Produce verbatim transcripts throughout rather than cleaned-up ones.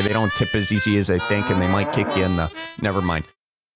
they don't tip as easy as they think, and they might kick you in the... Never mind.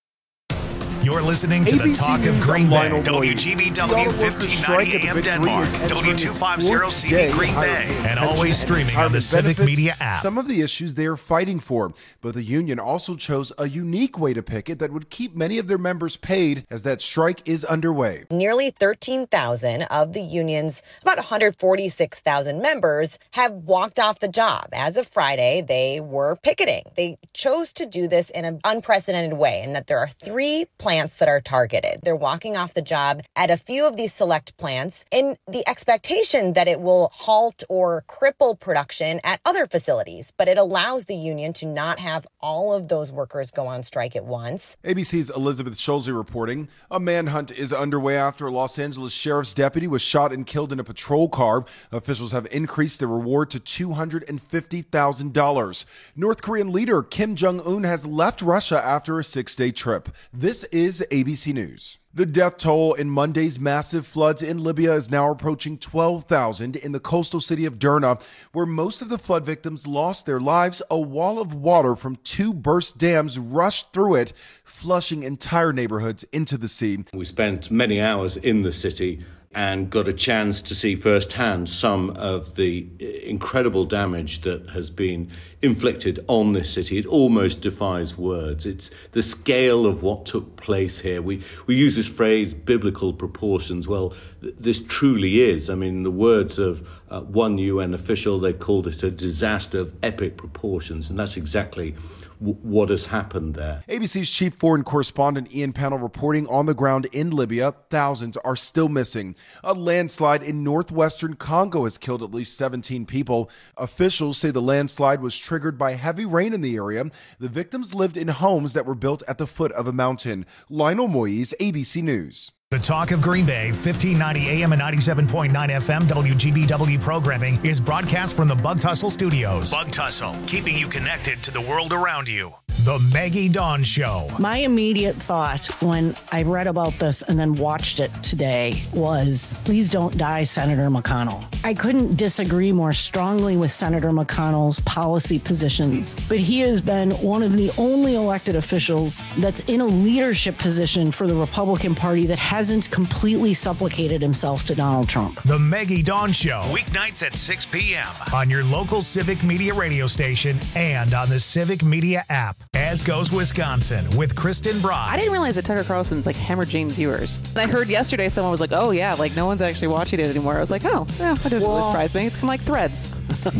You're listening to the Talk of Green Bay. W G B W fifteen ninety A M Denmark. W two fifty C D Green Bay. And always streaming on the Civic Media app. Some of the issues they are fighting for, but the union also chose a unique way to picket that would keep many of their members paid as that strike is underway. Nearly thirteen thousand of the union's about one hundred forty-six thousand members have walked off the job. As of Friday, they were picketing. They chose to do this in an unprecedented way, in that there are three plants that are targeted. They're walking off the job at a few of these select plants in the expectation that it will halt or cripple production at other facilities, but it allows the union to not have all of those workers go on strike at once. A B C's Elizabeth Schulze reporting, a manhunt is underway after a Los Angeles sheriff's deputy was shot and killed in a patrol car. Officials have increased the reward to two hundred fifty thousand dollars. North Korean leader Kim Jong-un has left Russia after a six-day trip. This is A B C News. The death toll in Monday's massive floods in Libya is now approaching twelve thousand in the coastal city of Derna, where most of the flood victims lost their lives. A wall of water from two burst dams rushed through it, flushing entire neighborhoods into the sea. We spent many hours in the city and got a chance to see firsthand some of the incredible damage that has been inflicted on this city. It almost defies words. It's the scale of what took place here. We we use this phrase, biblical proportions. Well, th- this truly is. I mean, the words of uh, one U N official, they called it a disaster of epic proportions, and that's exactly what has happened there. A B C's chief foreign correspondent Ian Pannell reporting on the ground in Libya. Thousands are still missing. A landslide in northwestern Congo has killed at least seventeen people. Officials say the landslide was triggered by heavy rain in the area. The victims lived in homes that were built at the foot of a mountain. Lionel Moise, A B C News. The Talk of Green Bay, fifteen ninety A M and ninety-seven point nine F M W G B W programming is broadcast from the Bug Tussle Studios. Bug Tussle, keeping you connected to the world around you. The Maggie Dawn Show. My immediate thought when I read about this and then watched it today was, please don't die, Senator McConnell. I couldn't disagree more strongly with Senator McConnell's policy positions, but he has been one of the only elected officials that's in a leadership position for the Republican Party that hasn't completely supplicated himself to Donald Trump. The Maggie Dawn Show, weeknights at six p.m. on your local Civic Media radio station and on the Civic Media app. As Goes Wisconsin with Kristen Bry. I didn't realize that Tucker Carlson's like hemorrhaging viewers. And I heard yesterday someone was like, oh yeah, like no one's actually watching it anymore. I was like, oh, yeah, that doesn't really surprise me. It's kind of like Threads. it,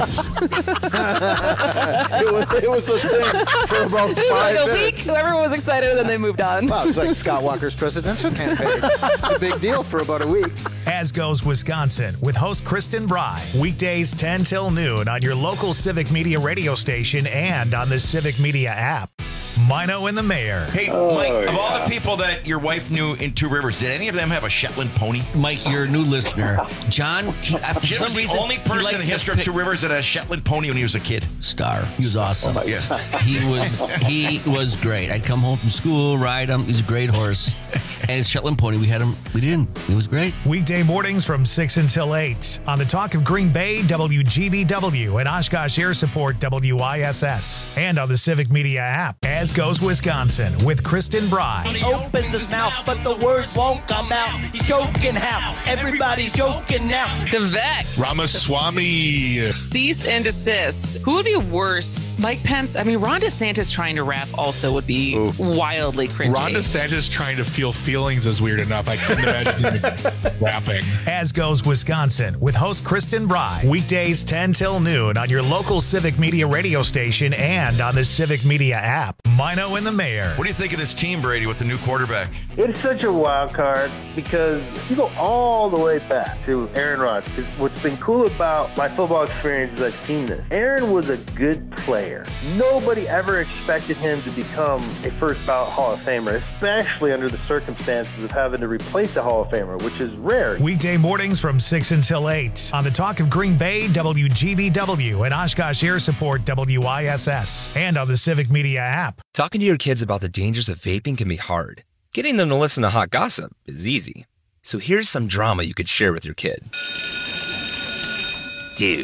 was, it was a thing for about five like a minutes. week. Everyone was excited and then they moved on. Wow, it's like Scott Walker's presidential campaign. It's a big deal for about a week. As Goes Wisconsin with host Kristen Bry. Weekdays ten till noon on your local Civic Media radio station and on the Civic Media app. Mino and the Mayor. Hey, oh, Mike, of yeah. all the people that your wife knew in Two Rivers, did any of them have a Shetland pony? Mike, you're a new listener. John, he, uh, for Jim's some the reason, only person in the history of Two Rivers that had a Shetland pony when he was a kid. Star. He was awesome. Oh, yeah. He was he was great. I'd come home from school, ride him. He's a great horse. And his Shetland pony, we had him, we didn't. It was great. Weekday mornings from six until eight on the Talk of Green Bay, W G B W, and Oshkosh Air Support, W I S S. And on the Civic Media app. As Goes Wisconsin with Kristen Bry. He opens his mouth, but the words won't come out. He's joking how everybody's joking now. Devek. Ramaswamy. Cease and desist. Who would be worse? Mike Pence? I mean, Ron DeSantis trying to rap also would be Ooh. wildly cringy. Ron DeSantis trying to feel feelings is weird enough. I couldn't imagine him rapping. As Goes Wisconsin with host Kristen Bry. Weekdays ten till noon on your local Civic Media radio station and on the Civic Media app. Mino and the Mayor. What do you think of this team, Brady, with the new quarterback? It's such a wild card because you go all the way back to Aaron Rodgers. What's been cool about my football experience is I've seen this. Aaron was a good player. Nobody ever expected him to become a first ballot Hall of Famer, especially under the circumstances of having to replace a Hall of Famer, which is rare. Weekday mornings from six until eight on the Talk of Green Bay, W G B W, and Oshkosh Air Support, W I S S, and on the Civic Media app. Talking to your kids about the dangers of vaping can be hard. Getting them to listen to hot gossip is easy. So here's some drama you could share with your kid. Dude,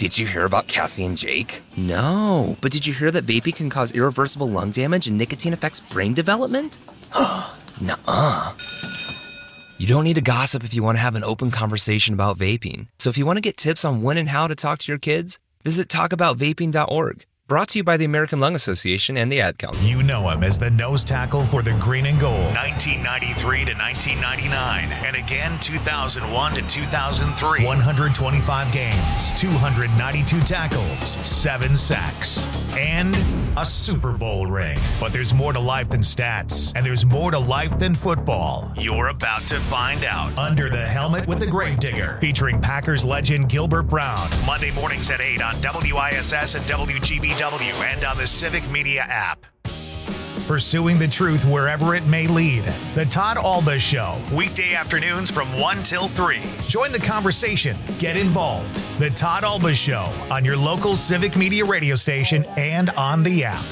Did you hear about Cassie and Jake? No, but did you hear that vaping can cause irreversible lung damage and nicotine affects brain development? Nuh-uh. You don't need to gossip if you want to have an open conversation about vaping. So if you want to get tips on when and how to talk to your kids, visit talk about vaping dot org. Brought to you by the American Lung Association and the Ad Council. You know him as the nose tackle for the Green and Gold, nineteen ninety-three to nineteen ninety-nine, and again two thousand one to two thousand three. one hundred twenty-five games, two hundred ninety-two tackles, seven sacks, and a Super Bowl ring. But there's more to life than stats, and there's more to life than football. You're about to find out. Under the Helmet with the Gravedigger, featuring Packers legend Gilbert Brown. Monday mornings at eight on W I S S and W G B W and on the Civic Media app. Pursuing the truth wherever it may lead. The Todd Alba Show, weekday afternoons from one till three. Join the conversation. Get involved. The Todd Alba Show on your local Civic Media radio station and on the app.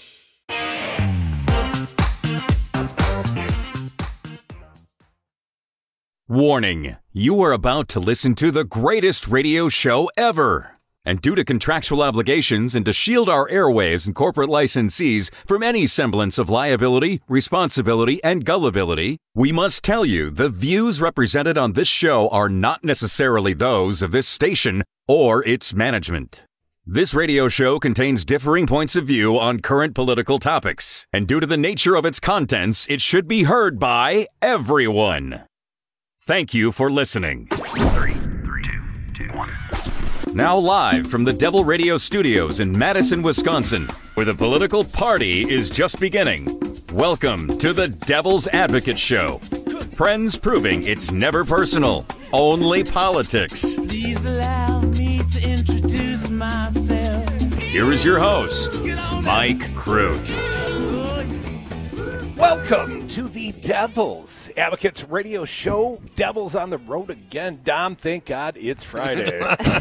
Warning, you are about to listen to the greatest radio show ever. And due to contractual obligations and to shield our airwaves and corporate licensees from any semblance of liability, responsibility, and gullibility, we must tell you the views represented on this show are not necessarily those of this station or its management. This radio show contains differing points of view on current political topics, and due to the nature of its contents, it should be heard by everyone. Thank you for listening. Now live from the Devil Radio Studios in Madison, Wisconsin, where the political party is just beginning. Welcome to the Devil's Advocate Show. Friends proving it's never personal, only politics. Please allow me to introduce myself. Here is your host, Mike Crute. Welcome to the Devil's Advocates Radio Show. Devils on the road again. Dom, thank God it's Friday.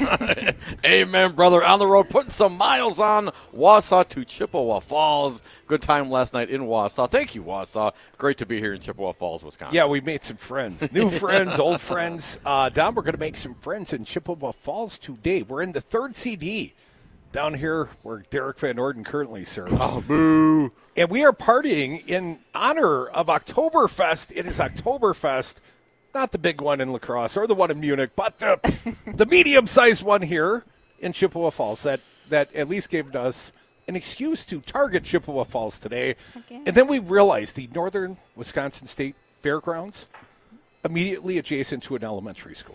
Amen, brother. On the road, putting some miles on Wausau to Chippewa Falls. Good time last night in Wausau. Thank you, Wausau. Great to be here in Chippewa Falls, Wisconsin. Yeah, we made some friends. New friends, old friends. Uh, Dom, we're going to make some friends in Chippewa Falls today. We're in the third C D. Down here where Derek Van Orden currently serves. Oh, boo. And we are partying in honor of Oktoberfest. It is Oktoberfest, not the big one in La Crosse or the one in Munich, but the the medium-sized one here in Chippewa Falls that, that at least gave us an excuse to target Chippewa Falls today. Okay. And then we realized the Northern Wisconsin State Fairgrounds, immediately adjacent to an elementary school.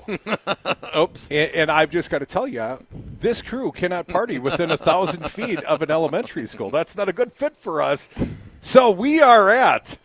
Oops. And, and I've just got to tell you, this crew cannot party within a thousand feet of an elementary school. That's not a good fit for us. So we are at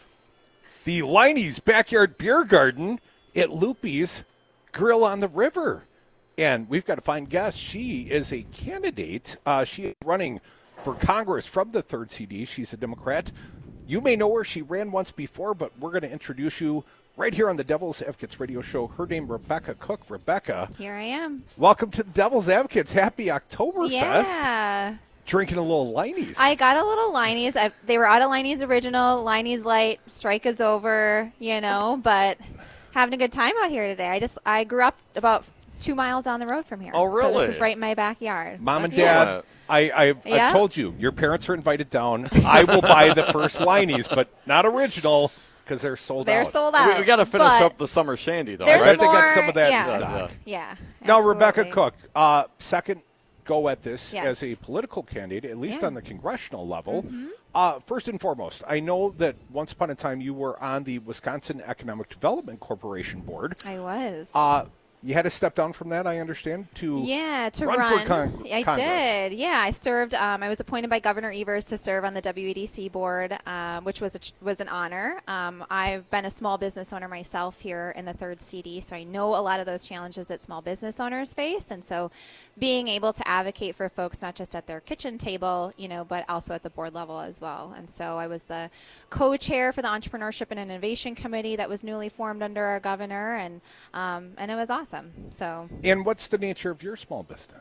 the Liney's Backyard Beer Garden at Loopy's Grill on the River. And we've got to find guests. She is a candidate. Uh, she is running for Congress from the third C D. She's a Democrat. You may know her. She ran once before, but we're going to introduce you right here on the Devil's Advocates Radio Show. Her name, Rebecca Cook. Rebecca. Here I am. Welcome to the Devil's Advocates. Happy Oktoberfest. Yeah. Drinking a little Liney's. I got a little Liney's. I, they were out of Liney's Original. Liney's Light. Strike is over, you know, but having a good time out here today. I just, I grew up about two miles down the road from here. Oh, really? So this is right in my backyard. Mom and yeah. Dad, I, I've, Yeah? I've told you, your parents are invited down. I will buy the first Liney's, but not original. Because they're sold they're out. They're sold out. We, we got to finish but up the summer shandy, though, there's right? More, they got some of that yeah. in stock. Yeah. Now, absolutely. Rebecca Cook, uh, second go at this yes. as a political candidate, at least yeah. on the congressional level. Mm-hmm. Uh, first and foremost, I know that once upon a time you were on the Wisconsin Economic Development Corporation board. I was. Uh, you had to step down from that, I understand, to yeah to run, run. for con- I Congress. did. Yeah, I served. Um, I was appointed by Governor Evers to serve on the W E D C board, um, which was a, was an honor. Um, I've been a small business owner myself here in the third C D, so I know a lot of those challenges that small business owners face, and so being able to advocate for folks not just at their kitchen table, you know, but also at the board level as well. And so I was the co-chair for the Entrepreneurship and Innovation Committee that was newly formed under our governor, and um, and it was awesome. So. And what's the nature of your small business?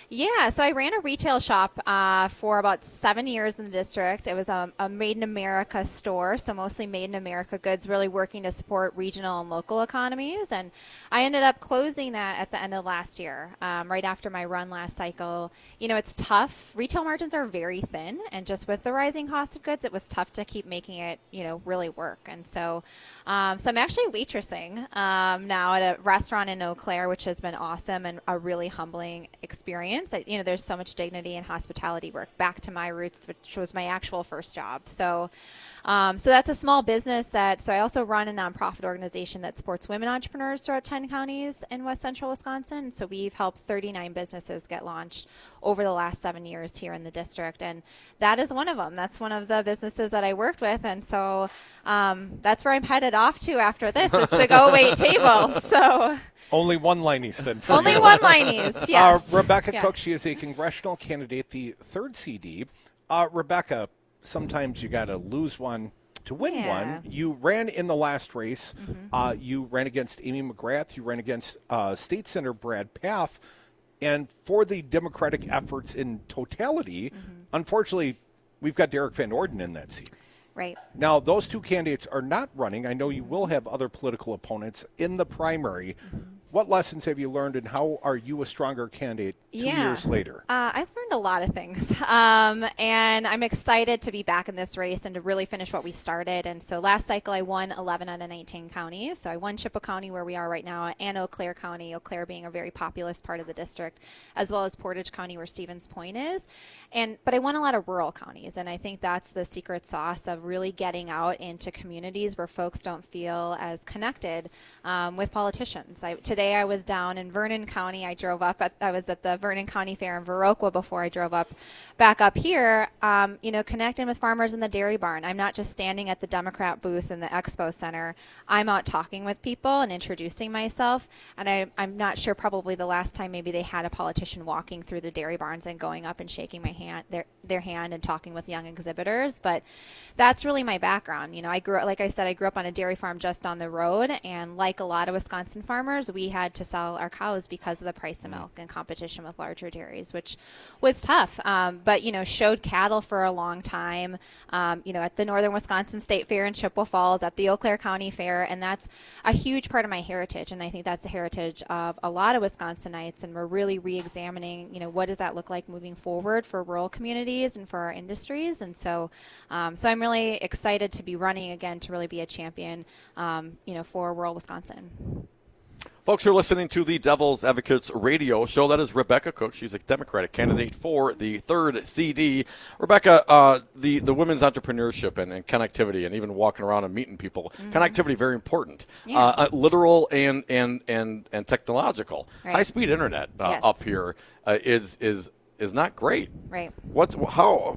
Yeah, so I ran a retail shop uh, for about seven years in the district. It was a, a Made in America store, so mostly Made in America goods, really working to support regional and local economies. And I ended up closing that at the end of last year, um, right after my run last cycle. You know, it's tough. Retail margins are very thin, and just with the rising cost of goods, it was tough to keep making it, you know, really work. And so, um, so I'm actually waitressing um, now at a restaurant in Eau Claire, which has been awesome and a really humbling experience. I, you know, there's so much dignity in hospitality work, back to my roots, which was my actual first job. So, um, so that's a small business that, so I also run a nonprofit organization that supports women entrepreneurs throughout ten counties in west central Wisconsin. So we've helped thirty-nine businesses get launched over the last seven years here in the district. And that is one of them. That's one of the businesses that I worked with. And so um, that's where I'm headed off to after this, is to go wait tables. So only one Liney's then. For Only you. one Liney's, yes. Uh, Rebecca yeah. Cook, she is a congressional candidate, the third C D. Uh, Rebecca, sometimes you got to lose one to win Yeah. one. You ran in the last race. Mm-hmm. Uh, you ran against Amy McGrath. You ran against uh, State Senator Brad Pfaff. And for the Democratic efforts in totality, Mm-hmm. unfortunately, we've got Derek Van Orden in that seat. Right. Now, those two candidates are not running. I know you will have other political opponents in the primary. Mm-hmm. What lessons have you learned, and how are you a stronger candidate two Yeah. years later? Uh, I've learned a lot of things, um, and I'm excited to be back in this race and to really finish what we started. And so last cycle, I won eleven out of nineteen counties. So I won Chippewa County, where we are right now, and Eau Claire County, Eau Claire being a very populous part of the district, as well as Portage County, where Stevens Point is. And but I won a lot of rural counties, and I think that's the secret sauce of really getting out into communities where folks don't feel as connected um, with politicians. I, today I was down in Vernon County. I drove up. At, I was at the Vernon County Fair in Viroqua before I drove up, back up here. Um, you know, connecting with farmers in the dairy barn. I'm not just standing at the Democrat booth in the Expo Center. I'm out talking with people and introducing myself. And I, I'm not sure. Probably the last time maybe they had a politician walking through the dairy barns and going up and shaking my hand, their their hand, and talking with young exhibitors. But that's really my background. You know, I grew up, like I said, I grew up on a dairy farm just on the road, and like a lot of Wisconsin farmers, we had to sell our cows because of the price of milk and competition with larger dairies, which was tough. Um, but, you know, showed cattle for a long time, um, you know, at the Northern Wisconsin State Fair in Chippewa Falls, at the Eau Claire County Fair, and that's a huge part of my heritage. And I think that's the heritage of a lot of Wisconsinites, and we're really re-examining, you know, what does that look like moving forward for rural communities and for our industries. And so, um, so I'm really excited to be running again to really be a champion, um, you know, for rural Wisconsin. Folks, you're listening to the Devil's Advocates radio show. That is Rebecca Cook. She's a Democratic candidate for the third C D. Rebecca, uh, the, the women's entrepreneurship and, and connectivity, and even walking around and meeting people, mm-hmm. connectivity, very important. Yeah. Uh, literal and, and, and, and technological. Right. High-speed internet uh, Yes. up here uh, is is is not great. Right. What's how?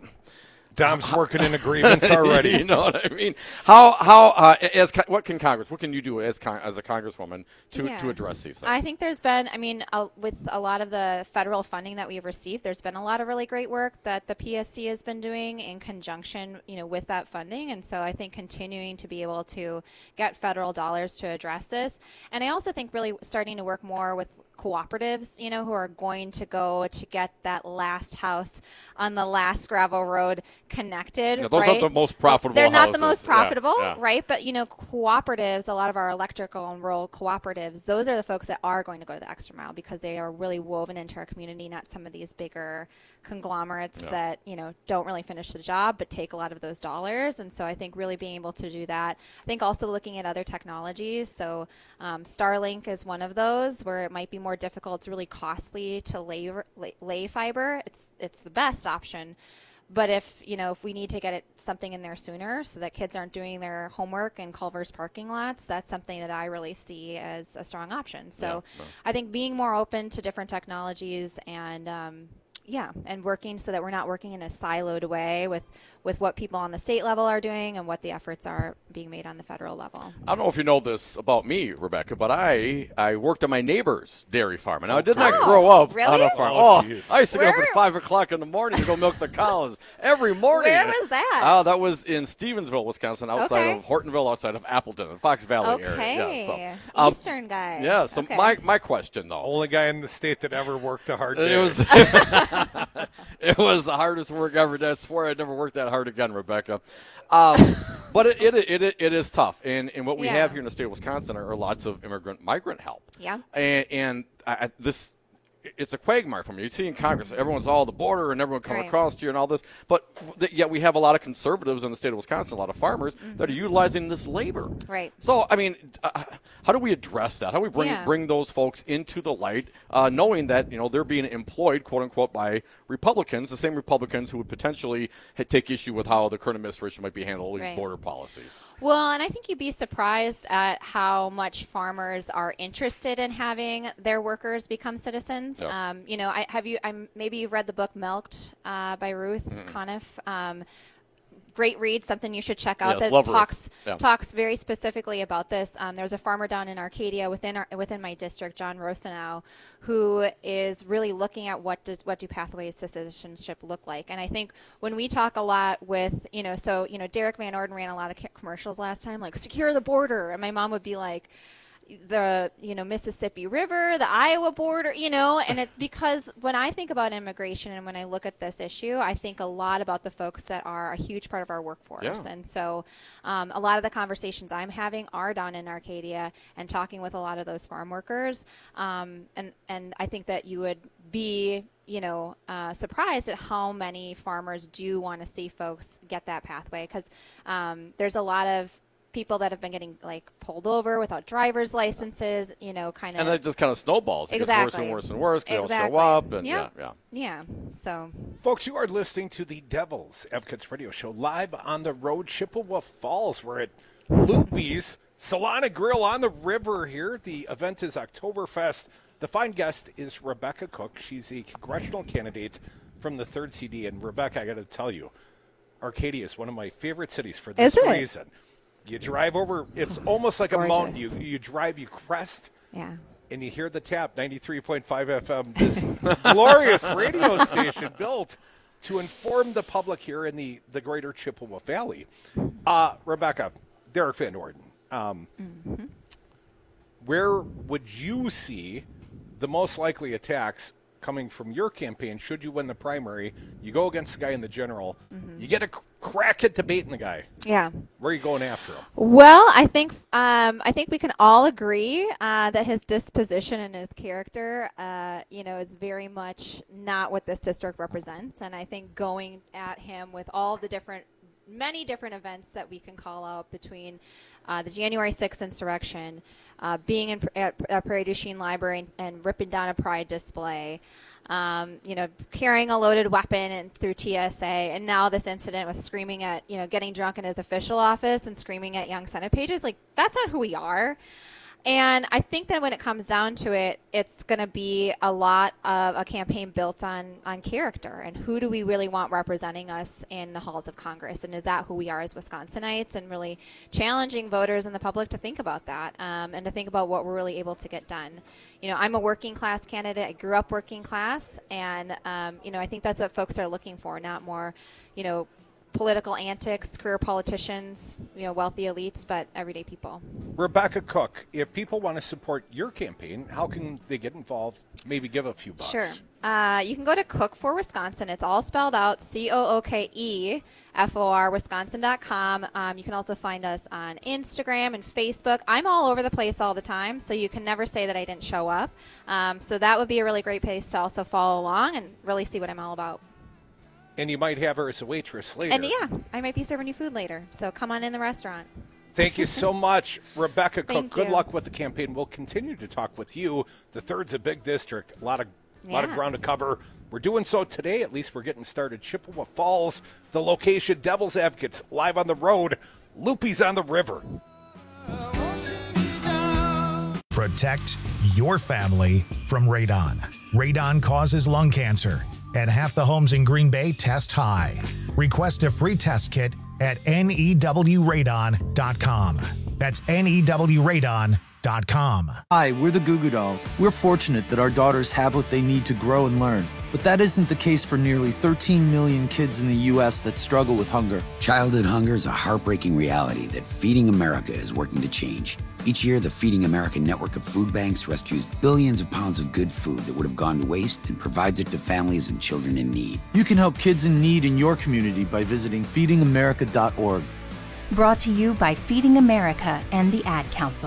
Dom's working in agreements already. You know what I mean? How how uh, as what can Congress? What can you do as con- as a congresswoman to, Yeah. to address these things? I think there's been, I mean, uh, with a lot of the federal funding that we've received, there's been a lot of really great work that the P S C has been doing in conjunction, you know, with that funding. And so I think continuing to be able to get federal dollars to address this. And I also think really starting to work more with cooperatives, you know, who are going to go to get that last house on the last gravel road connected. Yeah, those right? aren't the most profitable They're not houses. the most Yeah, profitable, yeah. right? But, you know, cooperatives, a lot of our electrical and rural cooperatives, those are the folks that are going to go to the extra mile because they are really woven into our community, not some of these bigger conglomerates Yeah. that, you know, don't really finish the job but take a lot of those dollars. And so I think really being able to do that. I think also looking at other technologies. So um, Starlink is one of those where it might be more difficult. It's really costly to lay, lay, lay fiber. It's it's the best option. But if, you know, if we need to get it something in there sooner so that kids aren't doing their homework in Culver's parking lots, that's something that I really see as a strong option. So Yeah, yeah. I think being more open to different technologies and, um, Yeah, and working so that we're not working in a siloed way with, with what people on the state level are doing and what the efforts are being made on the federal level. I don't know if you know this about me, Rebecca, but I I worked on my neighbor's dairy farm, and I did not Oh, grow up really? on a farm. Oh, Oh, geez. I used to get up Where- at five o'clock in the morning to go milk the cows every morning. Where was that? Oh, that was in Stevensville, Wisconsin, outside Okay. of Hortonville, outside of Appleton, the Fox Valley Okay, area. Yeah, so, um, Eastern guy. Yeah, so Okay. my, my question, though. Only guy in the state that ever worked a hard day. It was it was the hardest work ever. I swear I'd never worked that hard again, Rebecca. Um, but it, it, it, it, it is tough. And, and what we Yeah. have here in the state of Wisconsin are, are lots of immigrant migrant help. Yeah. And, and I, I- this it's a quagmire for me. You see in Congress, everyone's all the border and everyone coming Right. across to you and all this. But th- yet we have a lot of conservatives in the state of Wisconsin, a lot of farmers that are utilizing this labor. Right. So, I mean, uh, how do we address that? How do we bring Yeah. bring those folks into the light, uh, knowing that you know they're being employed, quote unquote, by Republicans, the same Republicans who would potentially ha- take issue with how the current administration might be handling Right. border policies? Well, and I think you'd be surprised at how much farmers are interested in having their workers become citizens. Yep. Um, you know, I have you. I'm maybe you've read the book "Milked" uh, by Ruth Mm-mm. Conniff. Um, great read, something you should check out. Yes, that love Ruth. talks Yeah. talks very specifically about this. Um, there's a farmer down in Arcadia within our, within my district, John Rosenau, who is really looking at what does what do pathways to citizenship look like. And I think when we talk a lot with you know, so you know, Derek Van Orden ran a lot of ca- commercials last time, like secure the border, and my mom would be like, the you know Mississippi River, the Iowa border, you know, and it because when I think about immigration and when I look at this issue, I think a lot about the folks that are a huge part of our workforce. Yeah. And so um, a lot of the conversations I'm having are down in Arcadia and talking with a lot of those farm workers. Um, and, and I think that you would be you know, uh, surprised at how many farmers do want to see folks get that pathway because um, there's a lot of people that have been getting like pulled over without driver's licenses, you know, kind of. And that just kind of snowballs. It exactly. gets worse and worse and worse because exactly. they don't show up. And yep. yeah, yeah. Yeah. So. Folks, you are listening to the Devil's Advocates Radio Show live on the road, Chippewa Falls. We're at Loopy's Salon and Grill on the river here. The event is Oktoberfest. The fine guest is Rebecca Cook. She's a congressional candidate from the third C D. And Rebecca, I got to tell you, Arcadia is one of my favorite cities for this Is it? reason. You drive over, it's almost like Gorgeous. a mountain. You you drive, you crest, Yeah. and you hear the tap, ninety-three point five F M, this glorious radio station built to inform the public here in the, the greater Chippewa Valley. Uh, Rebecca, Derek Van Orden, um, mm-hmm. where would you see the most likely attacks coming from your campaign should you win the primary? You go against the guy in the general. Mm-hmm. You get a crack at debating the guy. Yeah. Where are you going after him? Well, I think um, I think we can all agree uh, that his disposition and his character, uh, you know, is very much not what this district represents. And I think going at him with all the different, many different events that we can call out between uh, the January sixth insurrection, uh, being in, at, at Prairie du Chien Library and, and ripping down a pride display, um, you know, carrying a loaded weapon and through T S A, and now this incident with screaming at, you know, getting drunk in his official office and screaming at young Senate pages. Like, that's not who we are. And I think that when it comes down to it, it's going to be a lot of a campaign built on, on character and who do we really want representing us in the halls of Congress, and is that who we are as Wisconsinites, and really challenging voters and the public to think about that um, and to think about what we're really able to get done. You know, I'm a working class candidate. I grew up working class, and um, you know, I think that's what folks are looking for, not more, you know, political antics, career politicians, you know, wealthy elites, but everyday people. Rebecca Cook, if people want to support your campaign, how can they get involved? Maybe give a few bucks. Sure. Uh, you can go to Cook for Wisconsin. It's all spelled out, C O O K E F O R, Wisconsin dot com. Um, you can also find us on Instagram and Facebook. I'm all over the place all the time, so you can never say that I didn't show up. Um, so that would be a really great place to also follow along and really see what I'm all about. And you might have her as a waitress later. And yeah, I might be serving you food later, so come on in the restaurant. Thank you so much, Rebecca Cook. Thank Good you. luck with the campaign. We'll continue to talk with you. The third's a big district, a lot of, Yeah. lot of ground to cover. We're doing so today. At least we're getting started. Chippewa Falls, the location, Devil's Advocates, live on the road. Loopy's on the river. Protect your family from radon. Radon causes lung cancer. and half the homes in Green Bay test high. Request a free test kit at N E W radon dot com. That's N E W radon dot com. Hi, we're the Goo Goo Dolls. We're fortunate that our daughters have what they need to grow and learn. But that isn't the case for nearly thirteen million kids in the U S that struggle with hunger. Childhood hunger is a heartbreaking reality that Feeding America is working to change. Each year, the Feeding America network of food banks rescues billions of pounds of good food that would have gone to waste and provides it to families and children in need. You can help kids in need in your community by visiting feeding america dot org. Brought to you by Feeding America and the Ad Council.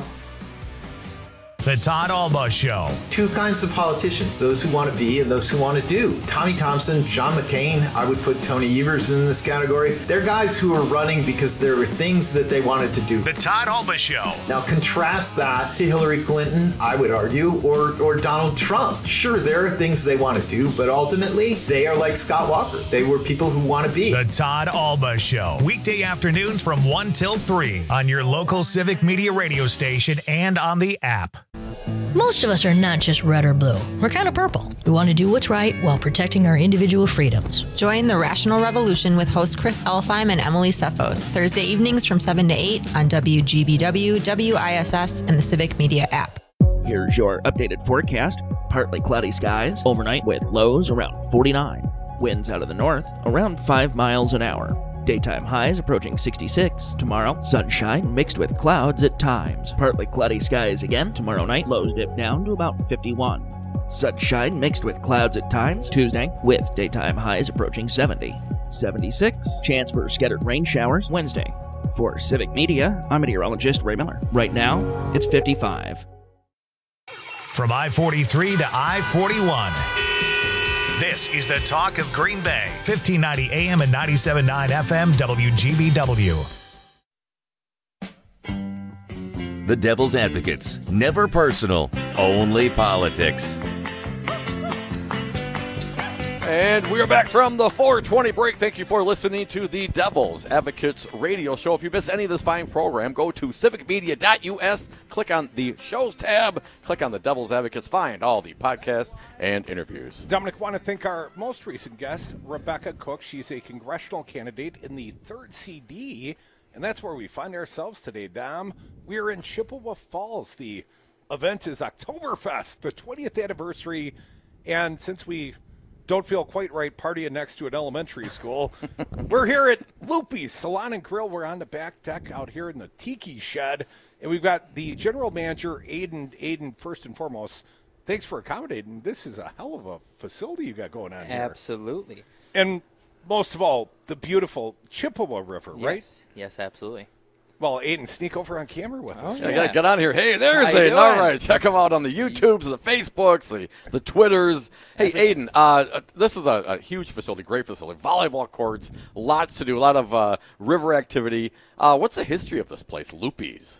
The Todd Alba Show. Two kinds of politicians, those who want to be and those who want to do. Tommy Thompson, John McCain, I would put Tony Evers in this category. They're guys who are running because there were things that they wanted to do. The Todd Alba Show. Now contrast that to Hillary Clinton, I would argue, or, or Donald Trump. Sure, there are things they want to do, but ultimately, they are like Scott Walker. They were people who want to be. The Todd Alba Show. Weekday afternoons from one till three on your local Civic Media radio station and on the app. Most of us are not just red or blue. We're kind of purple. We want to do what's right while protecting our individual freedoms. Join the Rational Revolution with host Chris Elfheim and Emily Cephos, Thursday evenings from seven to eight on W G B W, W I S S, and the Civic Media app. Here's your updated forecast. Partly cloudy skies overnight with lows around forty-nine. Winds out of the north around five miles an hour. Daytime highs approaching sixty-six. Tomorrow, sunshine mixed with clouds at times. Partly cloudy skies again tomorrow night. Lows dip down to about fifty-one. Sunshine mixed with clouds at times. Tuesday, with daytime highs approaching seventy. seventy-six. Chance for scattered rain showers Wednesday. For Civic Media, I'm meteorologist Ray Miller. Right now, it's fifty-five. From I forty-three to I forty-one. This is the talk of Green Bay. fifteen ninety A M and ninety-seven point nine F M W G B W. The Devil's Advocates. Never personal, only politics. And we are back from the four twenty break. Thank you for listening to the Devil's Advocates radio show. If you missed any of this fine program, go to civic media dot U S, click on the shows tab, click on the Devil's Advocates, find all the podcasts and interviews. Dominic, want to thank our most recent guest, Rebecca Cook. She's a congressional candidate in the third C D, and that's where we find ourselves today, Dom. We're in Chippewa Falls. The event is Oktoberfest, the twentieth anniversary, and since we don't feel quite right partying next to an elementary school, we're here at Loopy's Salon and Grill. We're on the back deck out here in the Tiki Shed, and we've got the general manager, Aiden. Aiden, first and foremost, thanks for accommodating. This is a hell of a facility you got going on here. Absolutely. And most of all, the beautiful Chippewa River, yes. right? Yes, absolutely. Well, Aiden, sneak over on camera with us. Oh, yeah. Get on here. Hey, there's Aiden. All right, check him out on the YouTubes, the Facebooks, the, the Twitters. Hey, Aiden, uh, this is a, a huge facility, great facility. Volleyball courts, lots to do, a lot of uh, river activity. Uh, what's the history of this place, Loopy's?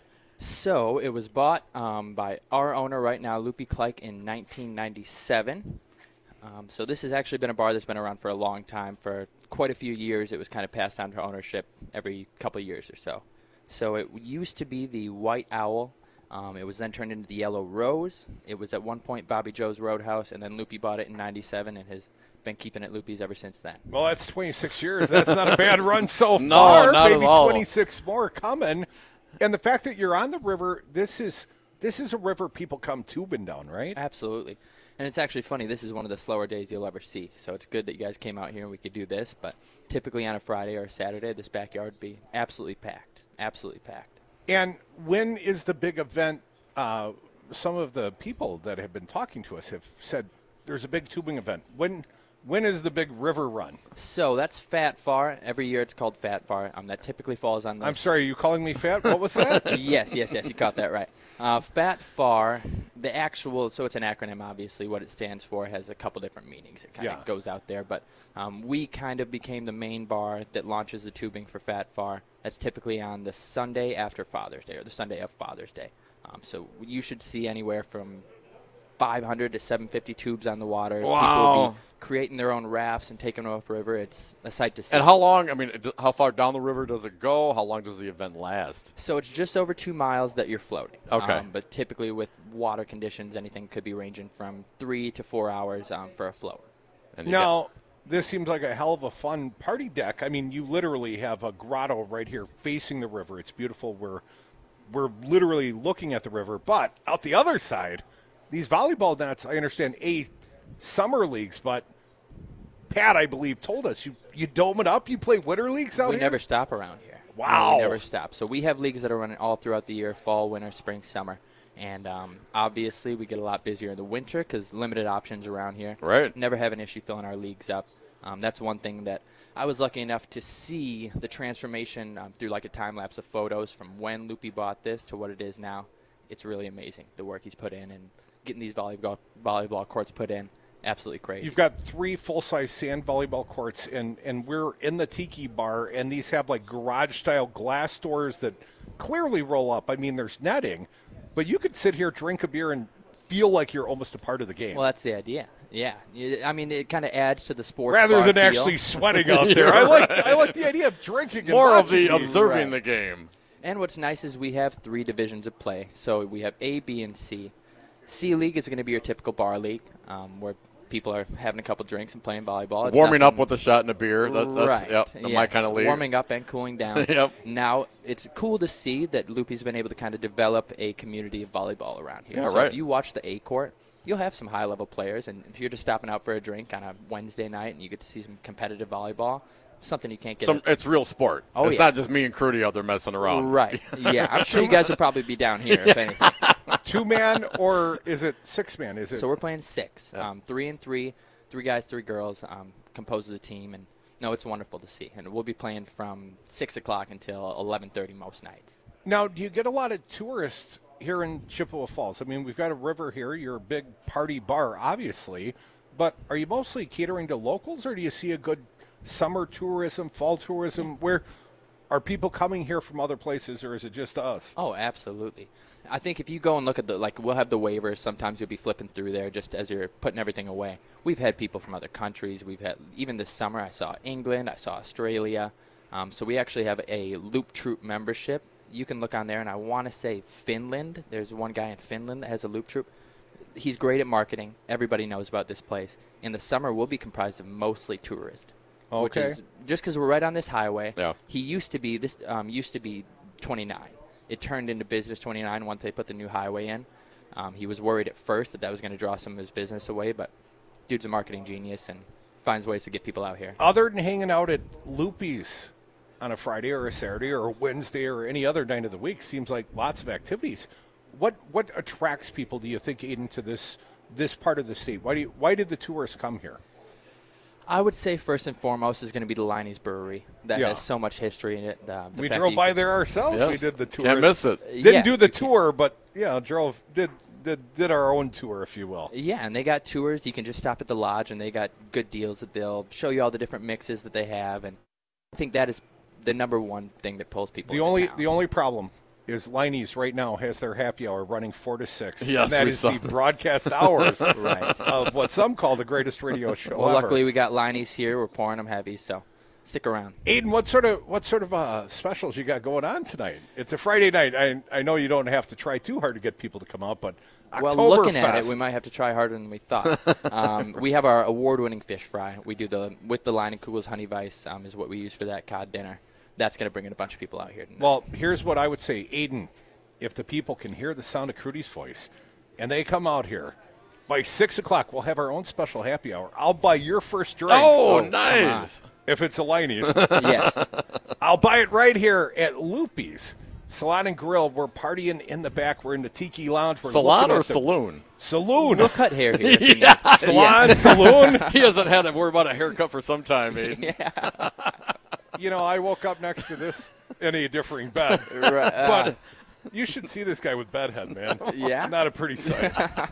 So it was bought um, by our owner right now, Loopy Kleik, in nineteen ninety-seven. Um, so this has actually been a bar that's been around for a long time. For quite a few years, it was kind of passed down to ownership every couple of years or so. So it used to be the White Owl. Um, it was then turned into the Yellow Rose. It was at one point Bobby Joe's Roadhouse, and then Loopy bought it in ninety-seven and has been keeping it Loopy's ever since then. Well, that's twenty-six years. That's not a bad run so no, far. Not Maybe at all. twenty-six more coming. And the fact that you're on the river, this is this is a river people come tubing down, right? Absolutely. And it's actually funny, this is one of the slower days you'll ever see. So it's good that you guys came out here and we could do this. But typically on a Friday or a Saturday, this backyard would be absolutely packed. Absolutely packed. And when is the big event? Uh, some of the people that have been talking to us have said there's a big tubing event. When when is the big river run? So that's Fat Far. Every year it's called Fat Far. Um, that typically falls on the... I'm sorry, are you calling me fat? What was that? yes, yes, yes, you caught that right. Uh, Fat Far, the actual, so it's an acronym, obviously. What it stands for has a couple different meanings. It kind of Yeah. goes out there. But um, we kind of became the main bar that launches the tubing for Fat Far. That's typically on the Sunday after Father's Day, or the Sunday of Father's Day. Um, so you should see anywhere from five hundred to seven hundred fifty tubes on the water. Wow. People will be creating their own rafts and taking them off river. It's a sight to see. And how long, I mean, d- how far down the river does it go? How long does the event last? So it's just over two miles that you're floating. Okay. Um, but typically with water conditions, anything could be ranging from three to four hours um, for a float. And you now, this seems like a hell of a fun party deck. I mean, you literally have a grotto right here facing the river. It's beautiful. We're, we're literally looking at the river. But out the other side, these volleyball nets, I understand, A, summer leagues, but Pat, I believe, told us you, you dome it up, you play winter leagues out we here? We never stop around here. Wow. No, we never stop. So we have leagues that are running all throughout the year, fall, winter, spring, summer. And um, obviously we get a lot busier in the winter because limited options around here. Right. Never have an issue filling our leagues up. Um, that's one thing that I was lucky enough to see the transformation um, through like a time-lapse of photos from when Loopy bought this to what it is now. It's really amazing, the work he's put in and getting these volleyball, volleyball courts put in. Absolutely crazy. You've got three full-size sand volleyball courts, and, and we're in the Tiki Bar, and these have like garage-style glass doors that clearly roll up. I mean, there's netting, but you could sit here, drink a beer, and feel like you're almost a part of the game. Well, that's the idea. Yeah, I mean, it kind of adds to the sports rather bar than feel. actually sweating out there. I like I like the idea of drinking. More and of the games. observing Right. the game. And what's nice is we have three divisions of play. So we have A, B, and C. C League is going to be your typical bar league, um, where people are having a couple drinks and playing volleyball. It's Warming nothing, up with a shot and a beer. That's, that's right. yep, the yes. my kind of league. Warming up and cooling down. Yep. Now, it's cool to see that Loopy's been able to kind of develop a community of volleyball around here. Yeah, so right. if you watch the A court, you'll have some high-level players. And if you're just stopping out for a drink on a Wednesday night and you get to see some competitive volleyball, something you can't get. Some, it's real sport. Oh, it's yeah. not just me and Crudy out there messing around. Right. Yeah, I'm sure you guys would probably be down here, if anything. Two-man or is it six-man? Is it? So we're playing six. Um, three and three. Three guys, three girls, um, composes a team, and no, it's wonderful to see. And we'll be playing from six o'clock until eleven thirty most nights. Now, do you get a lot of tourists here in Chippewa Falls? I mean, we've got a river here. You're a big party bar, obviously, but are you mostly catering to locals, or do you see a good summer tourism, fall tourism? Where are people coming here from other places, or is it just us? Oh, absolutely. I think if you go and look at the, like, we'll have the waivers. Sometimes you'll be flipping through there just as you're putting everything away. We've had people from other countries. We've had, even this summer, I saw England, I saw Australia. Um, so we actually have a Loop Troop membership. You can look on there, and I want to say Finland. There's one guy in Finland that has a Loop Troop. He's great at marketing. Everybody knows about this place. In the summer, we'll be comprised of mostly tourists. Okay. Which is just because we're right on this highway. Yeah. He used to be this um, used to be twenty-nine. It turned into Business twenty-nine once they put the new highway in. Um, he was worried at first that that was going to draw some of his business away, but dude's a marketing genius and finds ways to get people out here. Other than hanging out at Loopy's on a Friday or a Saturday or a Wednesday or any other night of the week, seems like lots of activities. What what attracts people, do you think, Aiden, to this this part of the state? Why do you, why did the tourists come here? I would say first and foremost is going to be the Liney's Brewery. That Yeah. has so much history in it. Uh, the We fact drove that you by can- there ourselves. Yes. We did the tour. Can't miss it. Didn't Yeah. do the tour, but yeah, drove did, did did our own tour, if you will. Yeah, and they got tours. You can just stop at the lodge, and they got good deals that they'll show you all the different mixes that they have. And I think that is the number one thing that pulls people. The into only town. the only problem is Liney's right now has their happy hour running four to six. Yes, and that we is saw. the broadcast hours Right. of what some call the greatest radio show Well, ever. luckily we got Liney's here. We're pouring them heavy, so stick around. Aiden, what sort of what sort of uh, specials you got going on tonight? It's a Friday night. I I know you don't have to try too hard to get people to come out, but Well, looking at it, Oktoberfest. we might have to try harder than we thought. um, we have our award-winning fish fry. We do the with the line and Kugel's Honey Weiss um, is what we use for that cod dinner. That's going to bring in a bunch of people out here tonight. Well, here's what I would say, Aiden. If the people can hear the sound of Crudy's voice, and they come out here by six o'clock, we'll have our own special happy hour. I'll buy your first drink. Oh, Oh, come nice. If it's a Liney's. Yes. I'll buy it right here at Loopy's Salon and Grill. We're partying in the back. We're in the Tiki Lounge. We're Salon looking or at the- saloon? Saloon. We'll cut hair here. if you need. Yeah. Salon, saloon. He hasn't had to worry about a haircut for some time, Aiden. Yeah. You know, I woke up next to this in a differing bed. Right, uh, But you should see this guy with bedhead, man. Yeah? Not a pretty sight.